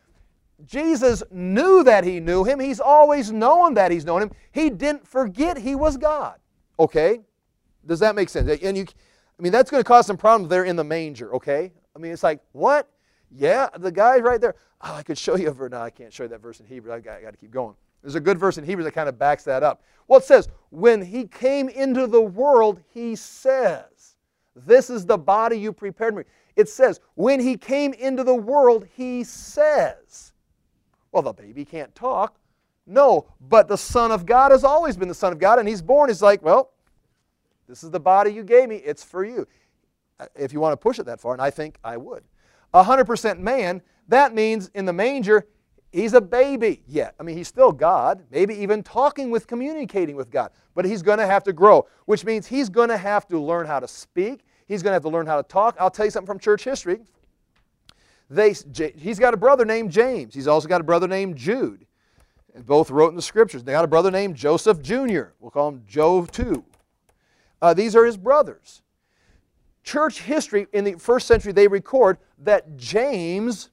Jesus knew that He knew Him. He's always known that He's known Him. He didn't forget He was God. Okay? Does that make sense? And you, I mean, that's going to cause some problems there in the manger. Okay? I mean, it's like, what? Yeah, the guy's right there. Oh, I could show you a verse. No, I can't show you that verse in Hebrew. I got, I got to keep going. There's a good verse in Hebrews that kind of backs that up. Well, it says, when He came into the world, He says, this is the body you prepared me. It says, when He came into the world, He says. Well, the baby can't talk. No, but the Son of God has always been the Son of God, and He's born. He's like, well, this is the body you gave me. It's for you. If you want to push it that far, and I think I would. one hundred percent man, that means in the manger, He's a baby yet. I mean, He's still God, maybe even talking with, communicating with God. But He's going to have to grow, which means He's going to have to learn how to speak. He's going to have to learn how to talk. I'll tell you something from church history. They, he's got a brother named James. He's also got a brother named Jude. And both wrote in the Scriptures. They got a brother named Joseph Junior We'll call him Joe too. Uh, these are his brothers. Church history in the first century, they record that James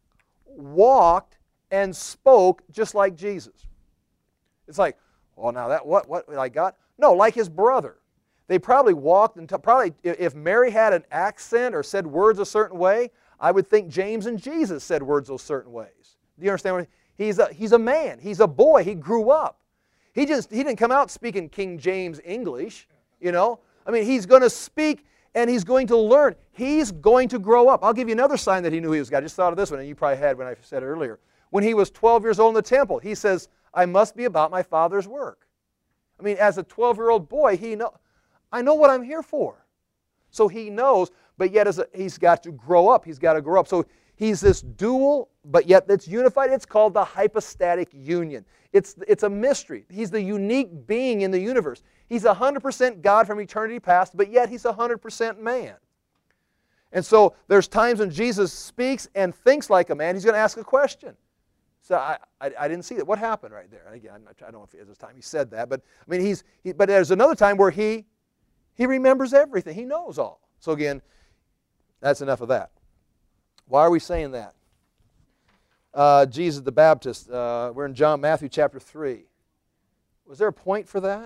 walked and spoke just like Jesus. It's like, well, now that what what I got? No, like his brother. They probably walked and t- probably if Mary had an accent or said words a certain way, I would think James and Jesus said words those certain ways. Do you understand what he's a he's a man, he's a boy, he grew up. He just he didn't come out speaking King James English, you know? I mean, he's going to speak and he's going to learn. He's going to grow up. I'll give you another sign that he knew he was God. I just thought of this one, and you probably had when I said it earlier. when he was twelve years old in the temple. He says, I must be about my Father's work. I mean, as a twelve-year-old boy, he know, I know what I'm here for. So he knows, but yet as a, he's got to grow up. He's got to grow up. So he's this dual, but yet that's unified. It's called the hypostatic union. It's, it's a mystery. He's the unique being in the universe. He's one hundred percent God from eternity past, but yet he's one hundred percent man. And so there's times when Jesus speaks and thinks like a man. He's going to ask a question. So I, I, I didn't see that. What happened right there? Again, I'm not, I don't know if it was time he said that, but I mean, he's. He, but there's another time where he, he remembers everything. He knows all. So again, that's enough of that. Why are we saying that? Uh, Jesus the Baptist. Uh, we're in John, Matthew chapter three. Was there a point for that?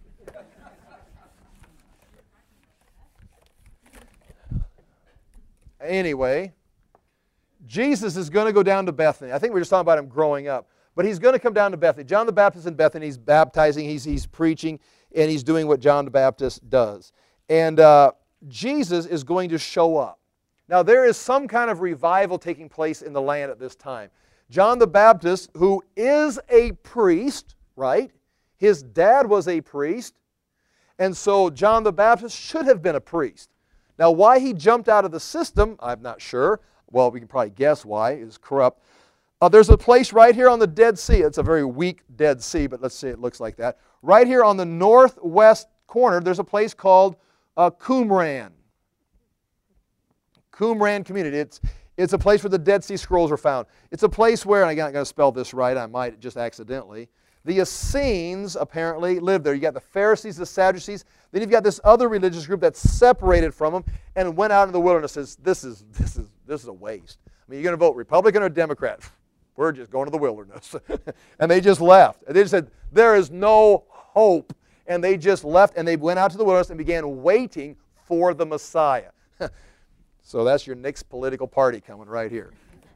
Anyway, Jesus is going to go down to Bethany. I think we were just talking about him growing up. But he's going to come down to Bethany. John the Baptist in Bethany. He's baptizing, he's, he's preaching, and he's doing what John the Baptist does. And uh, Jesus is going to show up. Now, there is some kind of revival taking place in the land at this time. John the Baptist, who is a priest, right? His dad was a priest. And so John the Baptist should have been a priest. Now, why he jumped out of the system, I'm not sure. Well, we can probably guess why. He's corrupt. Uh, there's a place right here on the Dead Sea. It's a very weak Dead Sea, but let's say it looks like that. Right here on the northwest corner, there's a place called uh, Qumran. Qumran community. It's, it's a place where the Dead Sea Scrolls were found. It's a place where, and I'm not going to spell this right, I might just accidentally, the Essenes apparently lived there. You got the Pharisees, the Sadducees. Then you've got this other religious group that's separated from them and went out in the wilderness and says, this is, this is, this is a waste. I mean, you're going to vote Republican or Democrat? We're just going to the wilderness. And they just left. And they just said, there is no hope. And they just left and they went out to the wilderness and began waiting for the Messiah. So that's your next political party coming right here.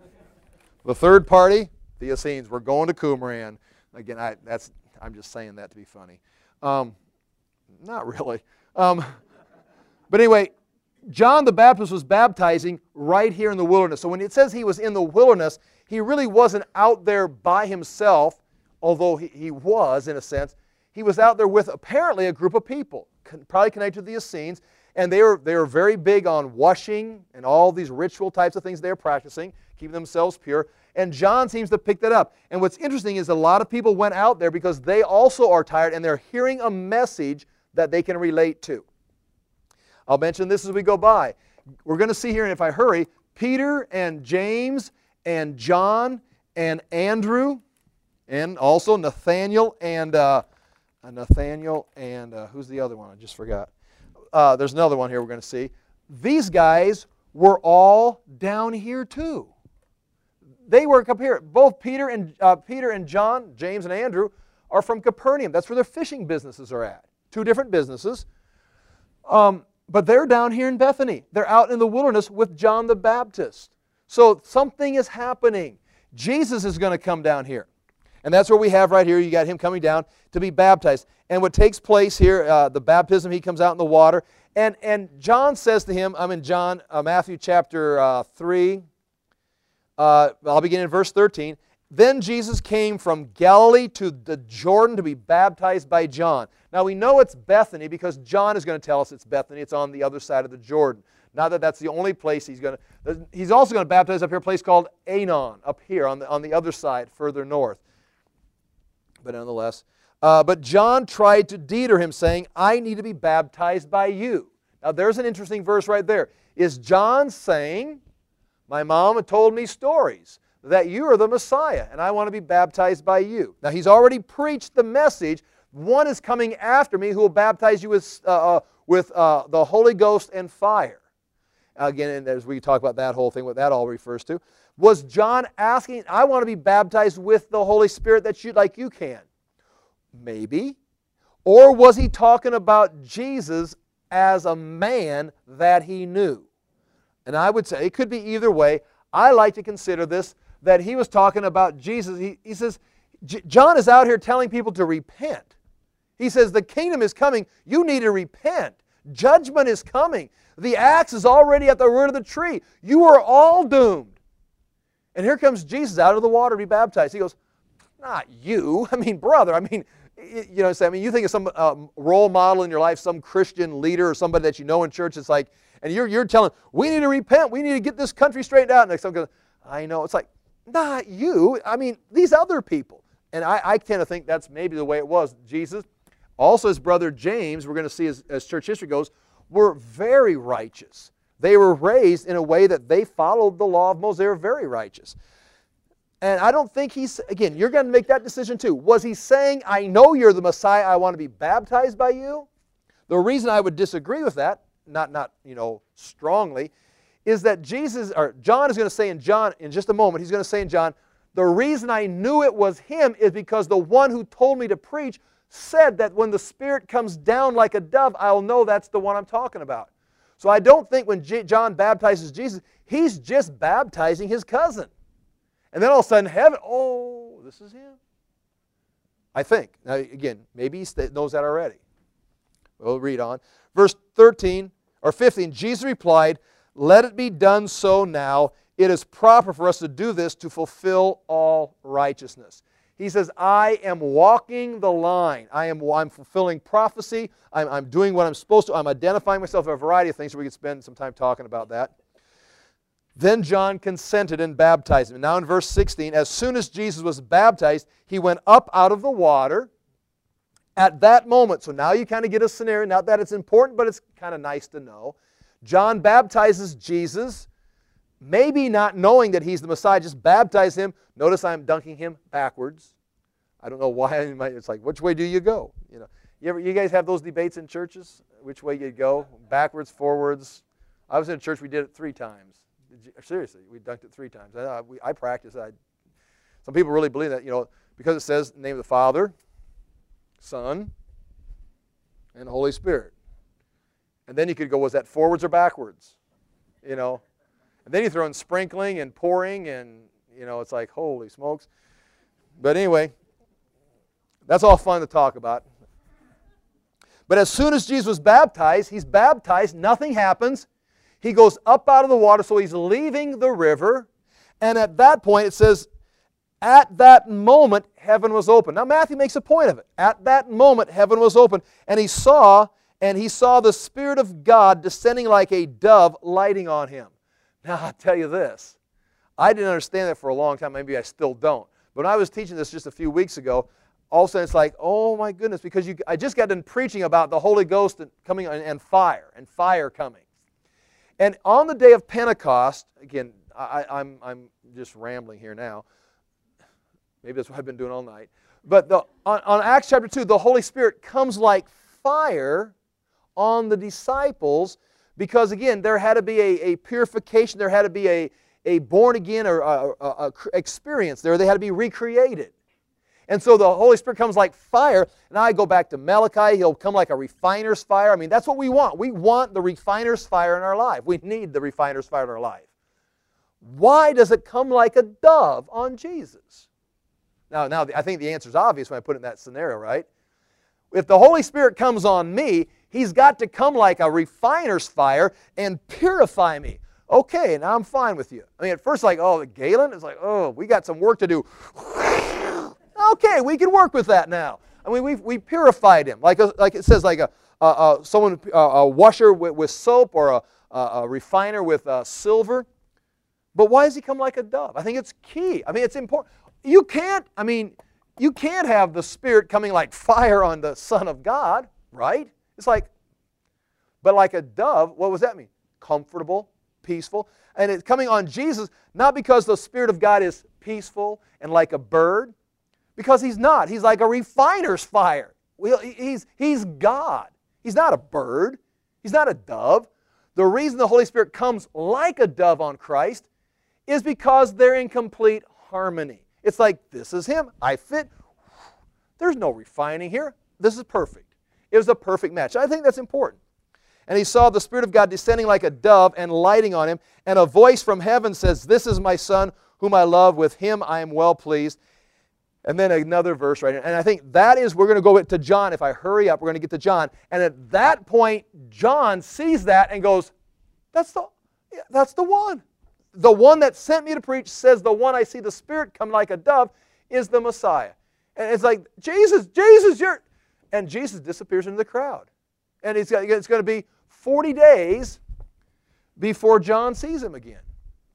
The third party, the Essenes. We're going to Qumran. Again, I, that's, I'm just saying that to be funny. Um, not really. Um, but anyway, John the Baptist was baptizing right here in the wilderness. So when it says he was in the wilderness, he really wasn't out there by himself, although he, he was in a sense. He was out there with apparently a group of people, probably connected to the Essenes, and they were, they were very big on washing and all these ritual types of things they were practicing, keeping themselves pure. And John seems to pick that up. And what's interesting is a lot of people went out there because they also are tired and they're hearing a message that they can relate to. I'll mention this as we go by. We're going to see here, and if I hurry, Peter and James and John and Andrew and also Nathaniel and uh, Nathaniel and uh, who's the other one? I just forgot. Uh, there's another one here we're going to see. These guys were all down here too. They were up here. Both Peter and uh, Peter and John, James and Andrew, are from Capernaum. That's where their fishing businesses are at. Two different businesses. Um, but they're down here in Bethany. They're out in the wilderness with John the Baptist. So something is happening. Jesus is going to come down here. And that's what we have right here. You got him coming down to be baptized. And what takes place here, uh, the baptism, he comes out in the water. And, and John says to him, I'm in John, uh, Matthew chapter uh, three. Uh, I'll begin in verse thirteen. Then Jesus came from Galilee to the Jordan to be baptized by John. Now we know it's Bethany because John is going to tell us it's Bethany. It's on the other side of the Jordan. Not that that's the only place he's going to. He's also going to baptize up here a place called Aenon, up here on the, on the other side, further north. But nonetheless. Uh, but John tried to deter him, saying, I need to be baptized by you. Now there's an interesting verse right there. Is John saying, my mom had told me stories that you are the Messiah, and I want to be baptized by you. Now, he's already preached the message. One is coming after me who will baptize you with, uh, uh, with uh, the Holy Ghost and fire. Again, and as we talk about that whole thing, what that all refers to. Was John asking, I want to be baptized with the Holy Spirit that you, like you can? Maybe. Or was he talking about Jesus as a man that he knew? And I would say it could be either way. I like to consider this that he was talking about Jesus. He, he says, John is out here telling people to repent. He says, the kingdom is coming. You need to repent. Judgment is coming. The axe is already at the root of the tree. You are all doomed. And here comes Jesus out of the water to be baptized. He goes, not you. I mean, brother, I mean, you know, I mean, you think of some um, role model in your life, some Christian leader or somebody that you know in church. It's like, and you're, you're telling, we need to repent. We need to get this country straightened out. And someone goes, I know. It's like, not you. I mean, these other people. And I, I tend to think that's maybe the way it was. Jesus, also his brother James, we're going to see as, as church history goes, were very righteous. They were raised in a way that they followed the law of Moses. They were very righteous. And I don't think he's, again, you're going to make that decision too. Was he saying, I know you're the Messiah, I want to be baptized by you? The reason I would disagree with that, not, not you know, strongly, is that Jesus, or John is going to say in John, in just a moment, he's going to say in John, the reason I knew it was him is because the one who told me to preach said that when the Spirit comes down like a dove, I'll know that's the one I'm talking about. So I don't think when J- John baptizes Jesus, he's just baptizing his cousin. And then all of a sudden, heaven, oh, this is him. I think. Now, again, maybe he knows that already. We'll read on. Verse thirteen, or fifteen, Jesus replied, let it be done so now. It is proper for us to do this to fulfill all righteousness. He says, I am walking the line. I am I'm fulfilling prophecy. I'm, I'm doing what I'm supposed to. I'm identifying myself with a variety of things, so we could spend some time talking about that. Then John consented and baptized him. Now in verse sixteen, as soon as Jesus was baptized, he went up out of the water. At that moment, so now you kind of get a scenario, not that it's important, but it's kind of nice to know. John baptizes Jesus, maybe not knowing that he's the Messiah, just baptize him. Notice I'm dunking him backwards. I don't know why. It's like, which way do you go? You know, you, ever, you guys have those debates in churches? Which way you go? Backwards, forwards. I was in a church, we did it three times. Seriously, we dunked it three times. I, we, I practiced. I, some people really believe that, you know, because it says the name of the Father, Son, and Holy Spirit. And then you could go, was that forwards or backwards? You know, and then you throw in sprinkling and pouring, and you know, it's like, holy smokes. But anyway, that's all fun to talk about. But as soon as Jesus was baptized, he's baptized, nothing happens. He goes up out of the water, so he's leaving the river. And at that point, it says, at that moment, heaven was open. Now, Matthew makes a point of it. At that moment, heaven was open. And he saw, and he saw the Spirit of God descending like a dove, lighting on him. Now, I'll tell you this. I didn't understand that for a long time. Maybe I still don't. But when I was teaching this just a few weeks ago, all of a sudden it's like, oh my goodness, because you, I just got done preaching about the Holy Ghost and coming and, and fire, and fire coming. And on the day of Pentecost, again, I, I'm, I'm just rambling here now. Maybe that's what I've been doing all night. But the, on, on Acts chapter two, the Holy Spirit comes like fire on the disciples because, again, there had to be a, a purification. There had to be a, a born-again or a, a, a experience there. They had to be recreated. And so the Holy Spirit comes like fire. And I go back to Malachi. He'll come like a refiner's fire. I mean, that's what we want. We want the refiner's fire in our life. We need the refiner's fire in our life. Why does it come like a dove on Jesus? Now, now I think the answer is obvious when I put it in that scenario, right? If the Holy Spirit comes on me, He's got to come like a refiner's fire and purify me. Okay, now I'm fine with you. I mean, at first, like, oh, Galen? It's like, oh, we got some work to do. Okay, we can work with that now. I mean, we've we purified him, like a, like it says, like a, a, a someone a, a washer with, with soap or a, a, a refiner with uh, silver. But why does he come like a dove? I think it's key. I mean, it's important. You can't. I mean, you can't have the Spirit coming like fire on the Son of God, right? It's like, but like a dove. What does that mean? Comfortable, peaceful, and it's coming on Jesus not because the Spirit of God is peaceful and like a bird. Because He's not. He's like a refiner's fire. He's, he's God. He's not a bird. He's not a dove. The reason the Holy Spirit comes like a dove on Christ is because they're in complete harmony. It's like, this is Him. I fit. There's no refining here. This is perfect. It was a perfect match. I think that's important. And he saw the Spirit of God descending like a dove and lighting on him. And a voice from heaven says, "This is my Son whom I love. With Him I am well pleased." And then another verse right here. And I think that is, we're going to go to John. If I hurry up, we're going to get to John. And at that point, John sees that and goes, that's the, that's the one. the one that sent me to preach says the one I see the Spirit come like a dove is the Messiah. And it's like, Jesus, Jesus, you're... And Jesus disappears into the crowd. And it's, it's going to be forty days before John sees him again.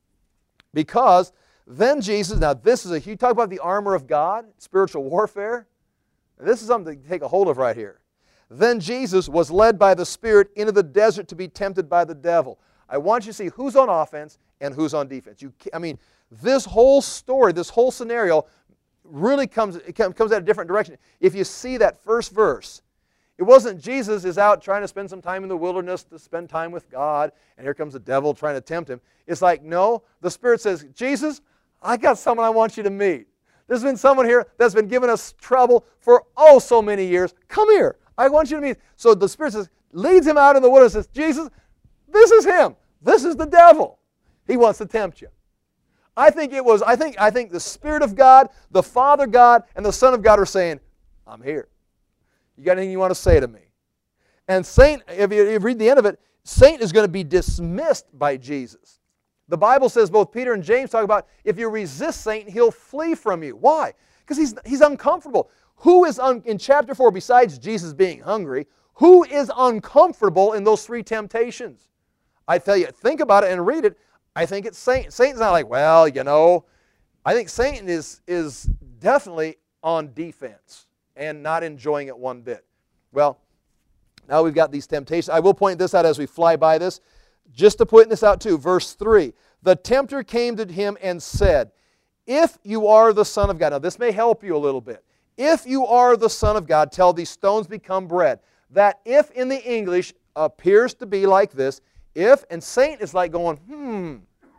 Because then Jesus, now this is a, you talk about the armor of God, spiritual warfare. This is something to take a hold of right here. Then Jesus was led by the Spirit into the desert to be tempted by the devil. I want you to see who's on offense and who's on defense. You, I mean, this whole story, this whole scenario really comes, it comes at a different direction. If you see that first verse, it wasn't Jesus is out trying to spend some time in the wilderness to spend time with God, and here comes the devil trying to tempt him. It's like, no, the Spirit says, Jesus, I got someone I want you to meet. There's been someone here that's been giving us trouble for oh so many years. Come here. I want you to meet. So the Spirit says, leads him out in the wilderness and says, Jesus, this is him. This is the devil. He wants to tempt you. I think it was, I think, I think the Spirit of God, the Father God, and the Son of God are saying, I'm here. You got anything you want to say to me? And Satan, if you, if you read the end of it, Satan is going to be dismissed by Jesus. The Bible says, both Peter and James talk about, if you resist Satan, he'll flee from you. Why? Because he's, he's uncomfortable. Who is, un, in chapter four, besides Jesus being hungry, who is uncomfortable in those three temptations? I tell you, think about it and read it. I think it's Satan. Satan's not like, well, you know. I think Satan is, is definitely on defense and not enjoying it one bit. Well, now we've got these temptations. I will point this out as we fly by this. Just to point this out too, verse three. The tempter came to him and said, if you are the Son of God. Now this may help you a little bit. If you are the Son of God, tell these stones become bread. That if in the English appears to be like this. If, and Satan is like going, hmm,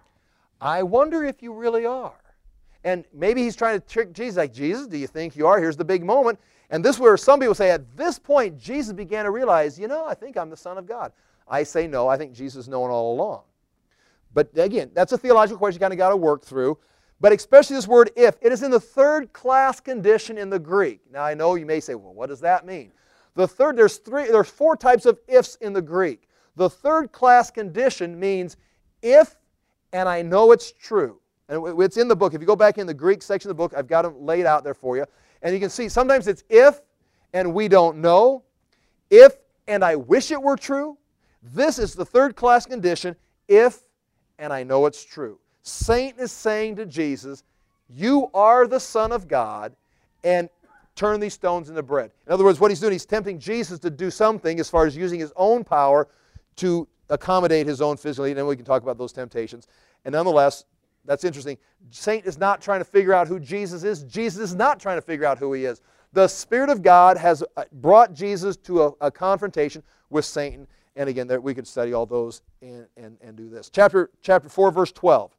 I wonder if you really are. And maybe he's trying to trick Jesus, like, Jesus, do you think you are? Here's the big moment. And this is where some people say, at this point, Jesus began to realize, you know, I think I'm the Son of God. I say no, I think Jesus has known all along. But again, that's a theological question you kind of got to work through. But especially this word if, it is in the third class condition in the Greek. Now I know you may say, well, what does that mean? The third, there's three, there's four types of ifs in the Greek. The third class condition means if and I know it's true. And it's in the book. If you go back in the Greek section of the book, I've got them laid out there for you. And you can see sometimes it's if and we don't know. If and I wish it were true. This is the third class condition, if and I know it's true. Satan is saying to Jesus, you are the Son of God, and turn these stones into bread. In other words, what he's doing, he's tempting Jesus to do something as far as using his own power to accommodate his own physical need. And then we can talk about those temptations. And nonetheless, that's interesting. Satan is not trying to figure out who Jesus is. Jesus is not trying to figure out who he is. The Spirit of God has brought Jesus to a, a confrontation with Satan. And again, there, we could study all those and, and, and do this. Chapter, chapter four, verse twelve.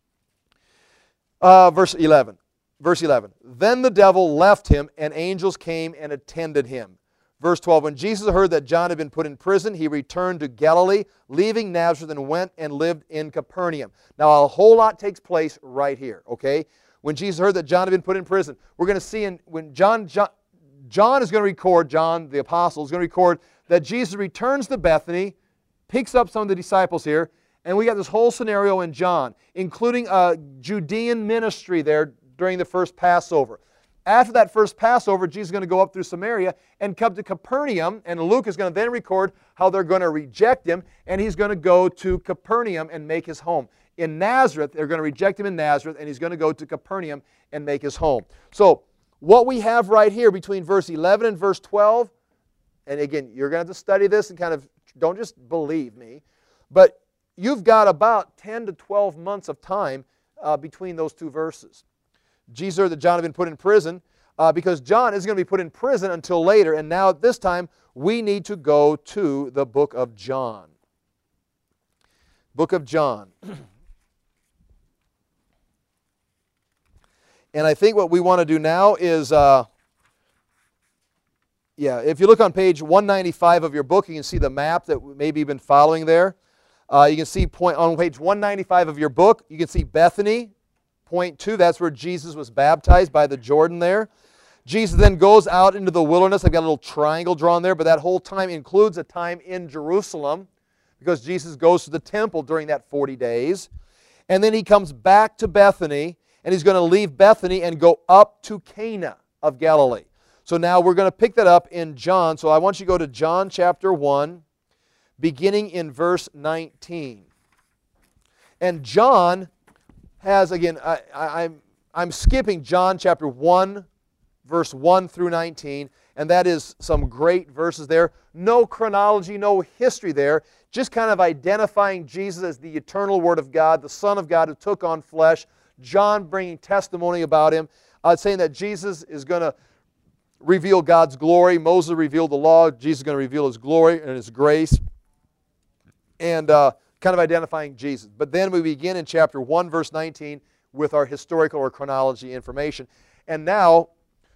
Uh, verse eleven. Verse eleven. Then the devil left him, and angels came and attended him. Verse twelve. When Jesus heard that John had been put in prison, he returned to Galilee, leaving Nazareth, and went and lived in Capernaum. Now a whole lot takes place right here, okay? When Jesus heard that John had been put in prison, we're going to see in, when John, John, John is going to record, John the apostle is going to record that Jesus returns to Bethany, picks up some of the disciples here, and we got this whole scenario in John, including a Judean ministry there during the first Passover. After that first Passover, Jesus is going to go up through Samaria and come to Capernaum, and Luke is going to then record how they're going to reject him, and he's going to go to Capernaum and make his home. In Nazareth, they're going to reject him in Nazareth, and he's going to go to Capernaum and make his home. So what we have right here between verse eleven and verse twelve, and again, you're going to have to study this and kind of, don't just believe me, but you've got about ten to twelve months of time uh, between those two verses. Jesus heard that John had been put in prison uh, because John isn't going to be put in prison until later, and now at this time we need to go to the book of John. Book of John. And I think what we want to do now is, uh, yeah, if you look on page one ninety-five of your book, you can see the map that maybe you've been following there. Uh, you can see point on page one ninety-five of your book, you can see Bethany. Point two, that's where Jesus was baptized by the Jordan there. Jesus then goes out into the wilderness. I've got a little triangle drawn there, but that whole time includes a time in Jerusalem because Jesus goes to the temple during that forty days. And then he comes back to Bethany, and he's going to leave Bethany and go up to Cana of Galilee. So now we're going to pick that up in John. So I want you to go to John chapter one, beginning in verse nineteen. And John has, again, I, I, I'm, I'm skipping John chapter one, verse one through nineteen, and that is some great verses there. No chronology, no history there, just kind of identifying Jesus as the eternal Word of God, the Son of God who took on flesh. John bringing testimony about Him, uh, saying that Jesus is going to reveal God's glory. Moses revealed the law. Jesus is going to reveal His glory and His grace. And uh, kind of identifying Jesus. But then we begin in chapter one, verse nineteen, with our historical or chronology information. And now,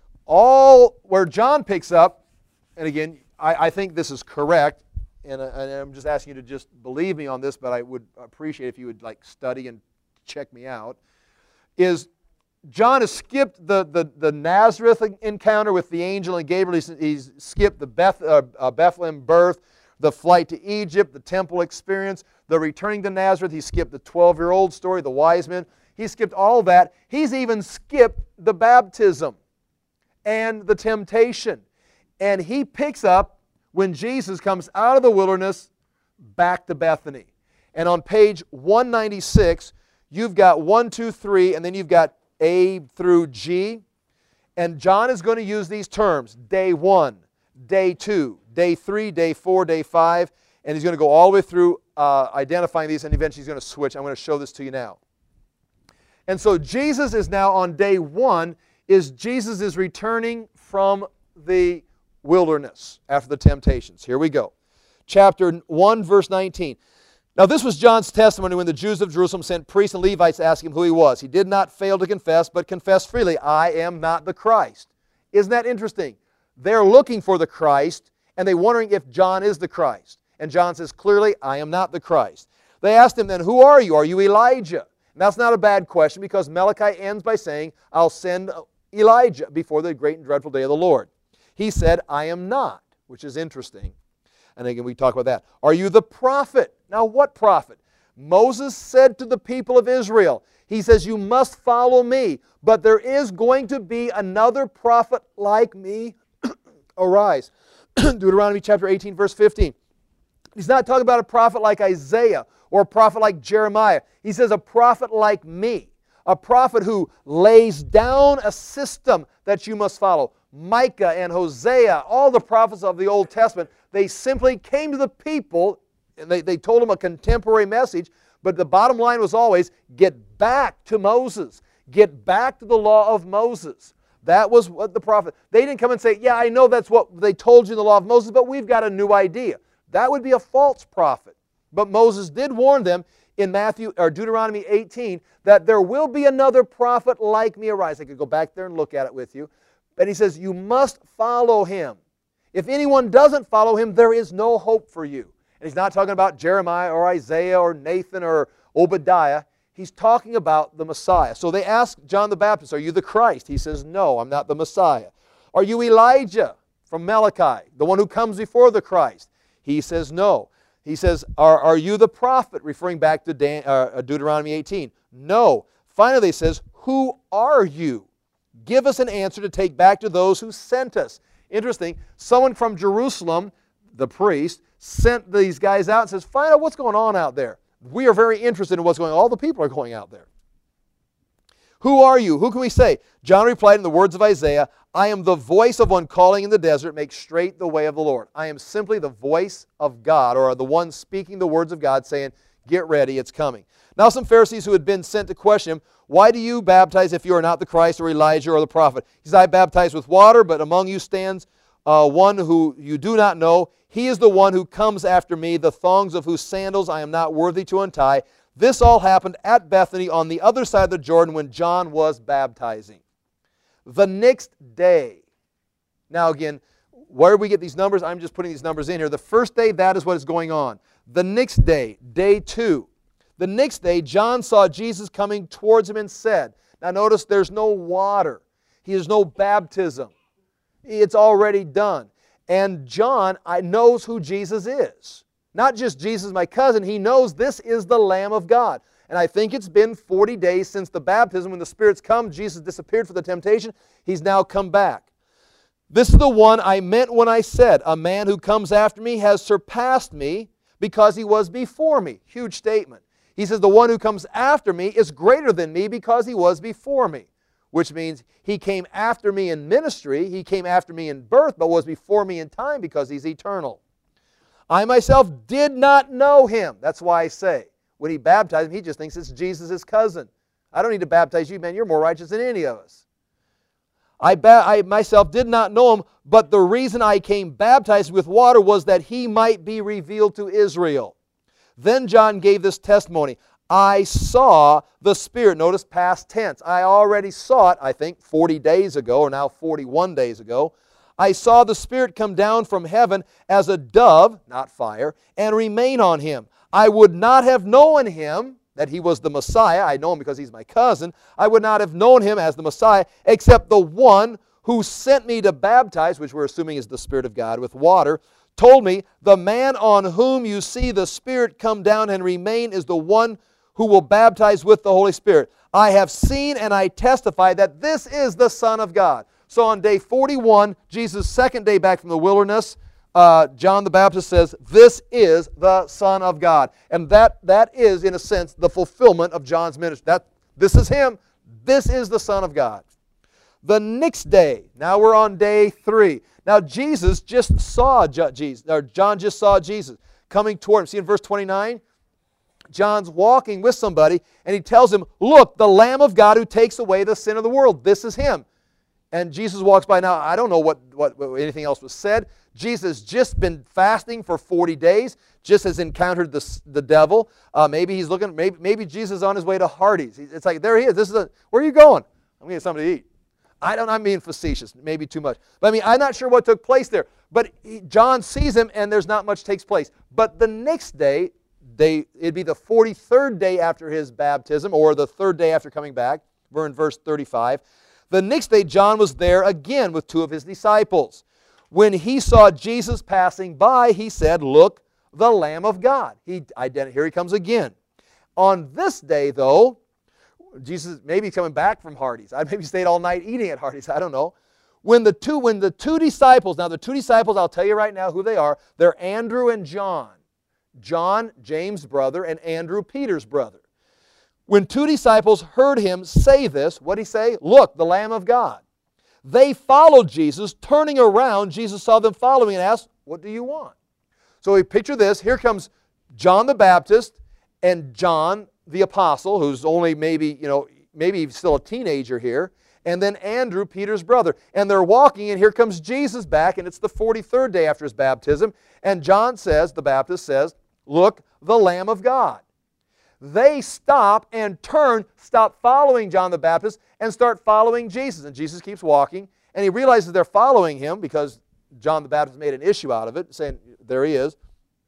all where John picks up, and again, I, I think this is correct, and, uh, and I'm just asking you to just believe me on this, but I would appreciate if you would like study and check me out, is John has skipped the, the, the Nazareth encounter with the angel and Gabriel. He's, he's skipped the Beth, uh, uh, Bethlehem birth, the flight to Egypt, the temple experience, the returning to Nazareth. He skipped the twelve-year-old story, the wise men. He skipped all that. He's even skipped the baptism and the temptation. And he picks up when Jesus comes out of the wilderness back to Bethany. And on page one ninety-six, you've got one, two, three, and then you've got A through G. And John is going to use these terms, day one, day two, day three, day four, day five, and he's going to go all the way through uh, identifying these, and eventually he's going to switch. I'm going to show this to you now. And so Jesus is now on day one, is Jesus is returning from the wilderness after the temptations. Here we go. Chapter one, verse nineteen. Now this was John's testimony when the Jews of Jerusalem sent priests and Levites to ask him who he was. He did not fail to confess, but confessed freely, I am not the Christ. Isn't that interesting? They're looking for the Christ, and they're wondering if John is the Christ. And John says clearly, I am not the Christ. They asked him then, who are you? Are you Elijah? And that's not a bad question, because Malachi ends by saying, I'll send Elijah before the great and dreadful day of the Lord. He said, I am not, which is interesting. And again, we talk about that. Are you the prophet? Now, what prophet? Moses said to the people of Israel, he says, you must follow me, but there is going to be another prophet like me. Arise. Deuteronomy chapter eighteen, verse fifteen. He's not talking about a prophet like Isaiah or a prophet like Jeremiah. He says a prophet like me, a prophet who lays down a system that you must follow. Micah and Hosea, all the prophets of the Old Testament, they simply came to the people and they, they told them a contemporary message, but the bottom line was always, get back to Moses. Get back to the law of Moses. That was what the prophet, they didn't come and say, yeah, I know that's what they told you in the law of Moses, but we've got a new idea. That would be a false prophet. But Moses did warn them in Matthew or Deuteronomy eighteen that there will be another prophet like me arise. I could go back there and look at it with you. But he says, you must follow him. If anyone doesn't follow him, there is no hope for you. And he's not talking about Jeremiah or Isaiah or Nathan or Obadiah. He's talking about the Messiah. So they ask John the Baptist, are you the Christ? He says, no, I'm not the Messiah. Are you Elijah from Malachi, the one who comes before the Christ? He says, no. He says, are, are you the prophet? Referring back to Dan, uh, Deuteronomy eighteen. No. Finally, he says, who are you? Give us an answer to take back to those who sent us. Interesting. Someone from Jerusalem, the priest, sent these guys out and says, find out what's going on out there. We are very interested in what's going on. All the people are going out there. Who are you? Who can we say? John replied in the words of Isaiah, I am the voice of one calling in the desert, make straight the way of the Lord. I am simply the voice of God, or the one speaking the words of God, saying, get ready, it's coming. Now some Pharisees who had been sent to question him, why do you baptize if you are not the Christ or Elijah or the prophet? He says, I baptize with water, but among you stands uh, one who you do not know. He is the one who comes after me, the thongs of whose sandals I am not worthy to untie. This all happened at Bethany on the other side of the Jordan when John was baptizing. The next day. Now again, where do we get these numbers? I'm just putting these numbers in here. The first day, that is what is going on. The next day, day two. The next day, John saw Jesus coming towards him and said, now notice there's no water. There's no baptism. It's already done. And John I, knows who Jesus is. Not just Jesus, my cousin. He knows this is the Lamb of God. And I think it's been forty days since the baptism. When the Spirit's come, Jesus disappeared for the temptation. He's now come back. This is the one I meant when I said, a man who comes after me has surpassed me because he was before me. Huge statement. He says the one who comes after me is greater than me because he was before me. Which means he came after me in ministry, he came after me in birth, but was before me in time because he's eternal. I myself did not know him. That's why I say, when he baptized him, he just thinks it's Jesus' cousin. I don't need to baptize you, man. You're more righteous than any of us. I, ba I myself did not know him, but the reason I came baptized with water was that he might be revealed to Israel. Then John gave this testimony. I saw the Spirit. Notice past tense. I already saw it, I think, forty days ago, or now forty-one days ago. I saw the Spirit come down from heaven as a dove, not fire, and remain on him. I would not have known him, that he was the Messiah. I know him because he's my cousin. I would not have known him as the Messiah, except the one who sent me to baptize, which we're assuming is the Spirit of God, with water, told me, the man on whom you see the Spirit come down and remain is the one who will baptize with the Holy Spirit. I have seen and I testify that this is the Son of God. So on day forty-one, Jesus' second day back from the wilderness, uh, John the Baptist says, this is the Son of God. And that, that is, in a sense, the fulfillment of John's ministry. That, this is him. This is the Son of God. The next day, now we're on day three. Now Jesus just saw Jesus, or John just saw Jesus coming toward him. See in verse twenty-nine? John's walking with somebody, and he tells him, look, the Lamb of God who takes away the sin of the world. This is him. And Jesus walks by. Now, I don't know what, what, what anything else was said. Jesus just been fasting for forty days, just has encountered the, the devil. Uh, maybe he's looking, maybe, maybe Jesus is on his way to Hardee's. It's like, there he is. This is a, where are you going? I'm going to get something to eat. I don't, I'm being facetious, maybe too much. But I mean, I'm not sure what took place there. But he, John sees him, and there's not much takes place. But the next day, they, it'd be the forty-third day after his baptism, or the third day after coming back. We're in verse thirty-five. The next day, John was there again with two of his disciples. When he saw Jesus passing by, he said, look, the Lamb of God. He, here he comes again. On this day, though, Jesus maybe coming back from Hardee's. I maybe stayed all night eating at Hardee's. I don't know. When the two, when the two disciples, now the two disciples, I'll tell you right now who they are. They're Andrew and John. John, James' brother, and Andrew, Peter's brother. When two disciples heard him say this, what did he say? Look, the Lamb of God. They followed Jesus. Turning around, Jesus saw them following and asked, what do you want? So we picture this. Here comes John the Baptist and John the Apostle, who's only maybe, you know, maybe still a teenager here, and then Andrew, Peter's brother. And they're walking, and here comes Jesus back, and it's the forty-third day after his baptism. And John says, the Baptist says, look, the Lamb of God. They stop and turn, stop following John the Baptist, and start following Jesus. And Jesus keeps walking, and he realizes they're following him because John the Baptist made an issue out of it, saying, there he is.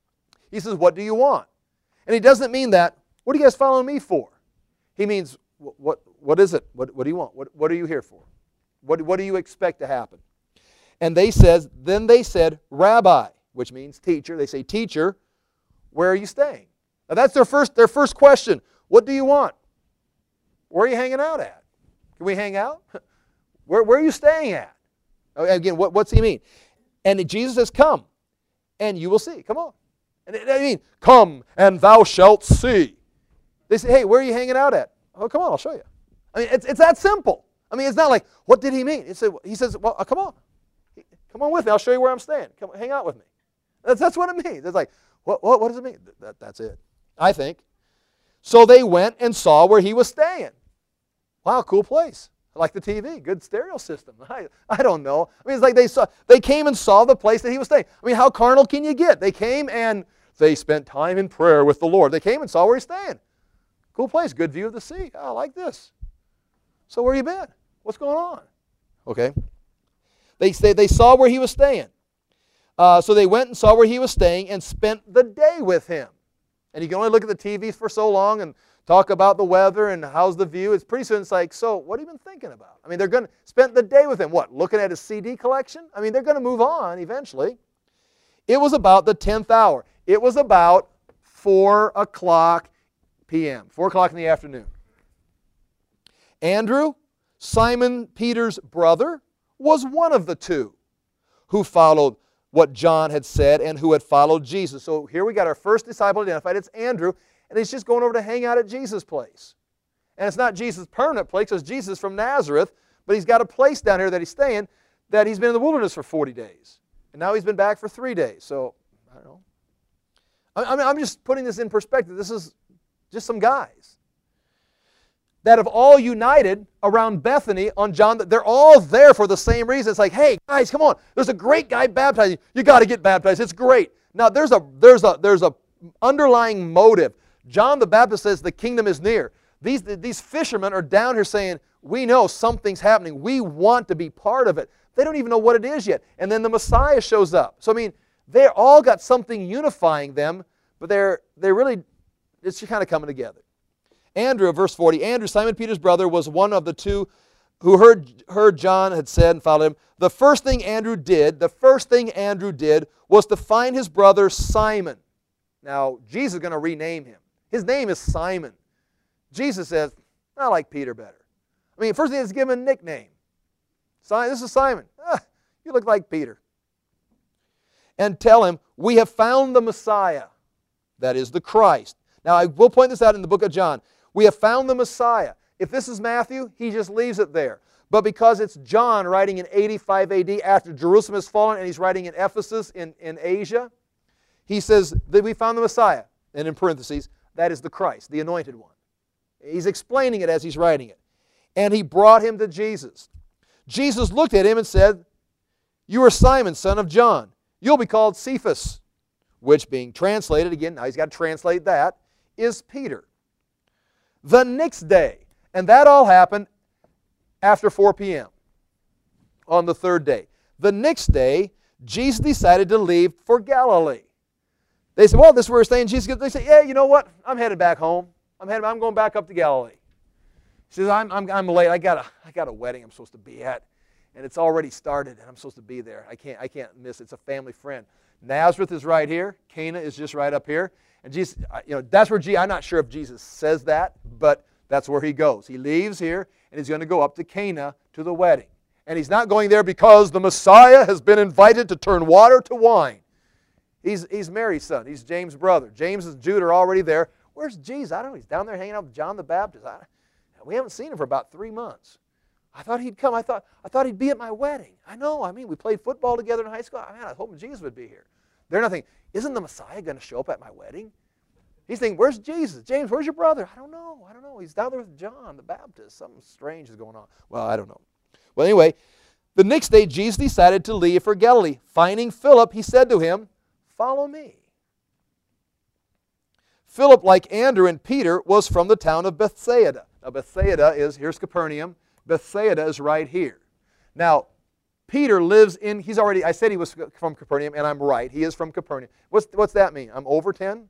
He says, what do you want? And he doesn't mean that, what are you guys following me for? He means, what, what is it? What, what do you want? What, what are you here for? What, what do you expect to happen? And they says, then they said, Rabbi, which means teacher. They say, teacher, where are you staying? Now that's their first, their first question. What do you want? Where are you hanging out at? Can we hang out? Where, where are you staying at? Again, what, what's he mean? And Jesus says, come, and you will see. Come on. And I mean, come, and thou shalt see. They say, hey, where are you hanging out at? Oh, come on, I'll show you. I mean, it's, it's that simple. I mean, it's not like, what did he mean? He said, he says, well, come on. Come on with me. I'll show you where I'm staying. Come, hang out with me. That's, that's what it means. It's like, what, what, what does it mean? That, that's it, I think. So they went and saw where he was staying. Wow, cool place. I like the T V. Good stereo system. I, I don't know. I mean, it's like they saw, they came and saw the place that he was staying. I mean, how carnal can you get? They came and they spent time in prayer with the Lord. They came and saw where he's staying. Cool place. Good view of the sea. Oh, I like this. So where you been? What's going on? Okay. They, they, they saw where he was staying. Uh, so they went and saw where he was staying and spent the day with him. And you can only look at the T Vs for so long and talk about the weather and how's the view. It's pretty soon it's like, so what have you been thinking about? I mean, they're going to spend the day with him. What, looking at his C D collection? I mean, they're going to move on eventually. It was about the tenth hour. It was about four o'clock p m, four o'clock in the afternoon. Andrew, Simon Peter's brother, was one of the two who followed what John had said and who had followed Jesus. So here we got our first disciple identified. It's Andrew, and he's just going over to hang out at Jesus' place. And it's not Jesus' permanent place, it's Jesus from Nazareth, but he's got a place down here that he's staying that he's been in the wilderness for forty days. And now he's been back for three days. So, I don't know. I mean, I'm just putting this in perspective. This is just some guys that have all united around Bethany on John. They're all there for the same reason. It's like, hey, guys, come on. There's a great guy baptizing. You got to get baptized. It's great. Now, there's a there's a there's a underlying motive. John the Baptist says the kingdom is near. These these fishermen are down here saying, we know something's happening. We want to be part of it. They don't even know what it is yet. And then the Messiah shows up. So I mean, they all got something unifying them, but they're they really it's just kind of coming together. Andrew, verse forty, Andrew, Simon Peter's brother, was one of the two who heard, heard John had said and followed him. The first thing Andrew did, the first thing Andrew did was to find his brother Simon. Now, Jesus is going to rename him. His name is Simon. Jesus says, I like Peter better. I mean, first thing is give him a nickname. Simon, this is Simon. Ah, you look like Peter. And tell him, we have found the Messiah, that is the Christ. Now, I will point this out in the book of John. We have found the Messiah. If this is Matthew, he just leaves it there. But because it's John writing in eighty-five A D after Jerusalem has fallen and he's writing in Ephesus in, in Asia, he says that we found the Messiah. And in parentheses, that is the Christ, the anointed one. He's explaining it as he's writing it. And he brought him to Jesus. Jesus looked at him and said, you are Simon, son of John. You'll be called Cephas, which being translated, again, now he's got to translate that, is Peter. The next day, and that all happened after four p m on the third day. The next day, Jesus decided to leave for Galilee. They said, well, this is where we're staying. Jesus, they said, yeah, you know what? I'm headed back home. I'm headed, I'm going back up to Galilee. He says, I'm, I'm, I'm late. I got, a, I got a wedding I'm supposed to be at, and it's already started, and I'm supposed to be there. I can't, I can't miss it. It's a family friend. Nazareth is right here. Cana is just right up here. And Jesus, you know, that's where Jesus, I'm not sure if Jesus says that, but that's where he goes. He leaves here, and he's going to go up to Cana to the wedding. And he's not going there because the Messiah has been invited to turn water to wine. He's, he's Mary's son. He's James' brother. James and Jude are already there. Where's Jesus? I don't know. He's down there hanging out with John the Baptist. I, we haven't seen him for about three months. I thought he'd come. I thought, I thought he'd be at my wedding. I know. I mean, we played football together in high school. I, mean, I was hoping Jesus would be here. They're not thinking, isn't the Messiah going to show up at my wedding? He's thinking, where's Jesus? James, where's your brother? I don't know. I don't know. He's down there with John the Baptist. Something strange is going on. Well, I don't know. Well, anyway, the next day, Jesus decided to leave for Galilee. Finding Philip, he said to him, follow me. Philip, like Andrew and Peter, was from the town of Bethsaida. Now, Bethsaida is, here's Capernaum. Bethsaida is right here. Now, Peter lives in, he's already, I said he was from Capernaum, and I'm right. He is from Capernaum. What's, what's that mean? I'm over ten?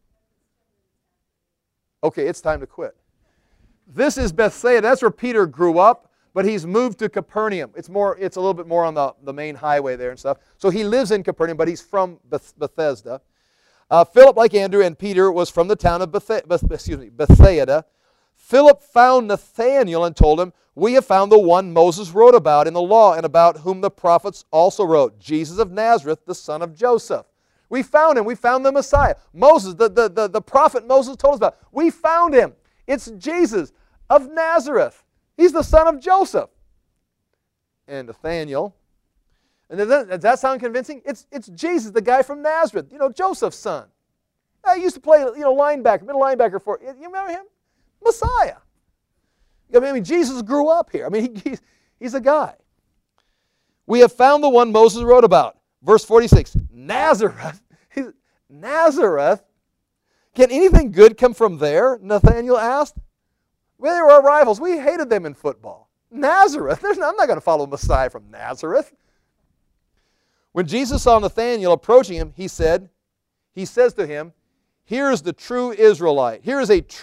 Okay, it's time to quit. This is Bethsaida. That's where Peter grew up, but he's moved to Capernaum. It's more, it's a little bit more on the, the main highway there and stuff. So he lives in Capernaum, but he's from Beth, Bethesda. Uh, Philip, like Andrew and Peter, was from the town of Beth, Beth, excuse me, Bethsaida. Philip found Nathanael and told him, we have found the one Moses wrote about in the law and about whom the prophets also wrote, Jesus of Nazareth, the son of Joseph. We found him. We found the Messiah. Moses, the, the, the, the prophet Moses told us about. We found him. It's Jesus of Nazareth. He's the son of Joseph. And Nathanael. And does that, does that sound convincing? It's, it's Jesus, the guy from Nazareth. You know, Joseph's son. I used to play, you know, linebacker, middle linebacker for, you remember him? Messiah. I mean, Jesus grew up here. I mean, he, he's, he's a guy. We have found the one Moses wrote about. Verse forty-six, Nazareth. Nazareth? Can anything good come from there? Nathanael asked. Well, they were our rivals. We hated them in football. Nazareth? There's no, I'm not going to follow Messiah from Nazareth. When Jesus saw Nathanael approaching him, he said, he says to him, here is the true Israelite. Here is a true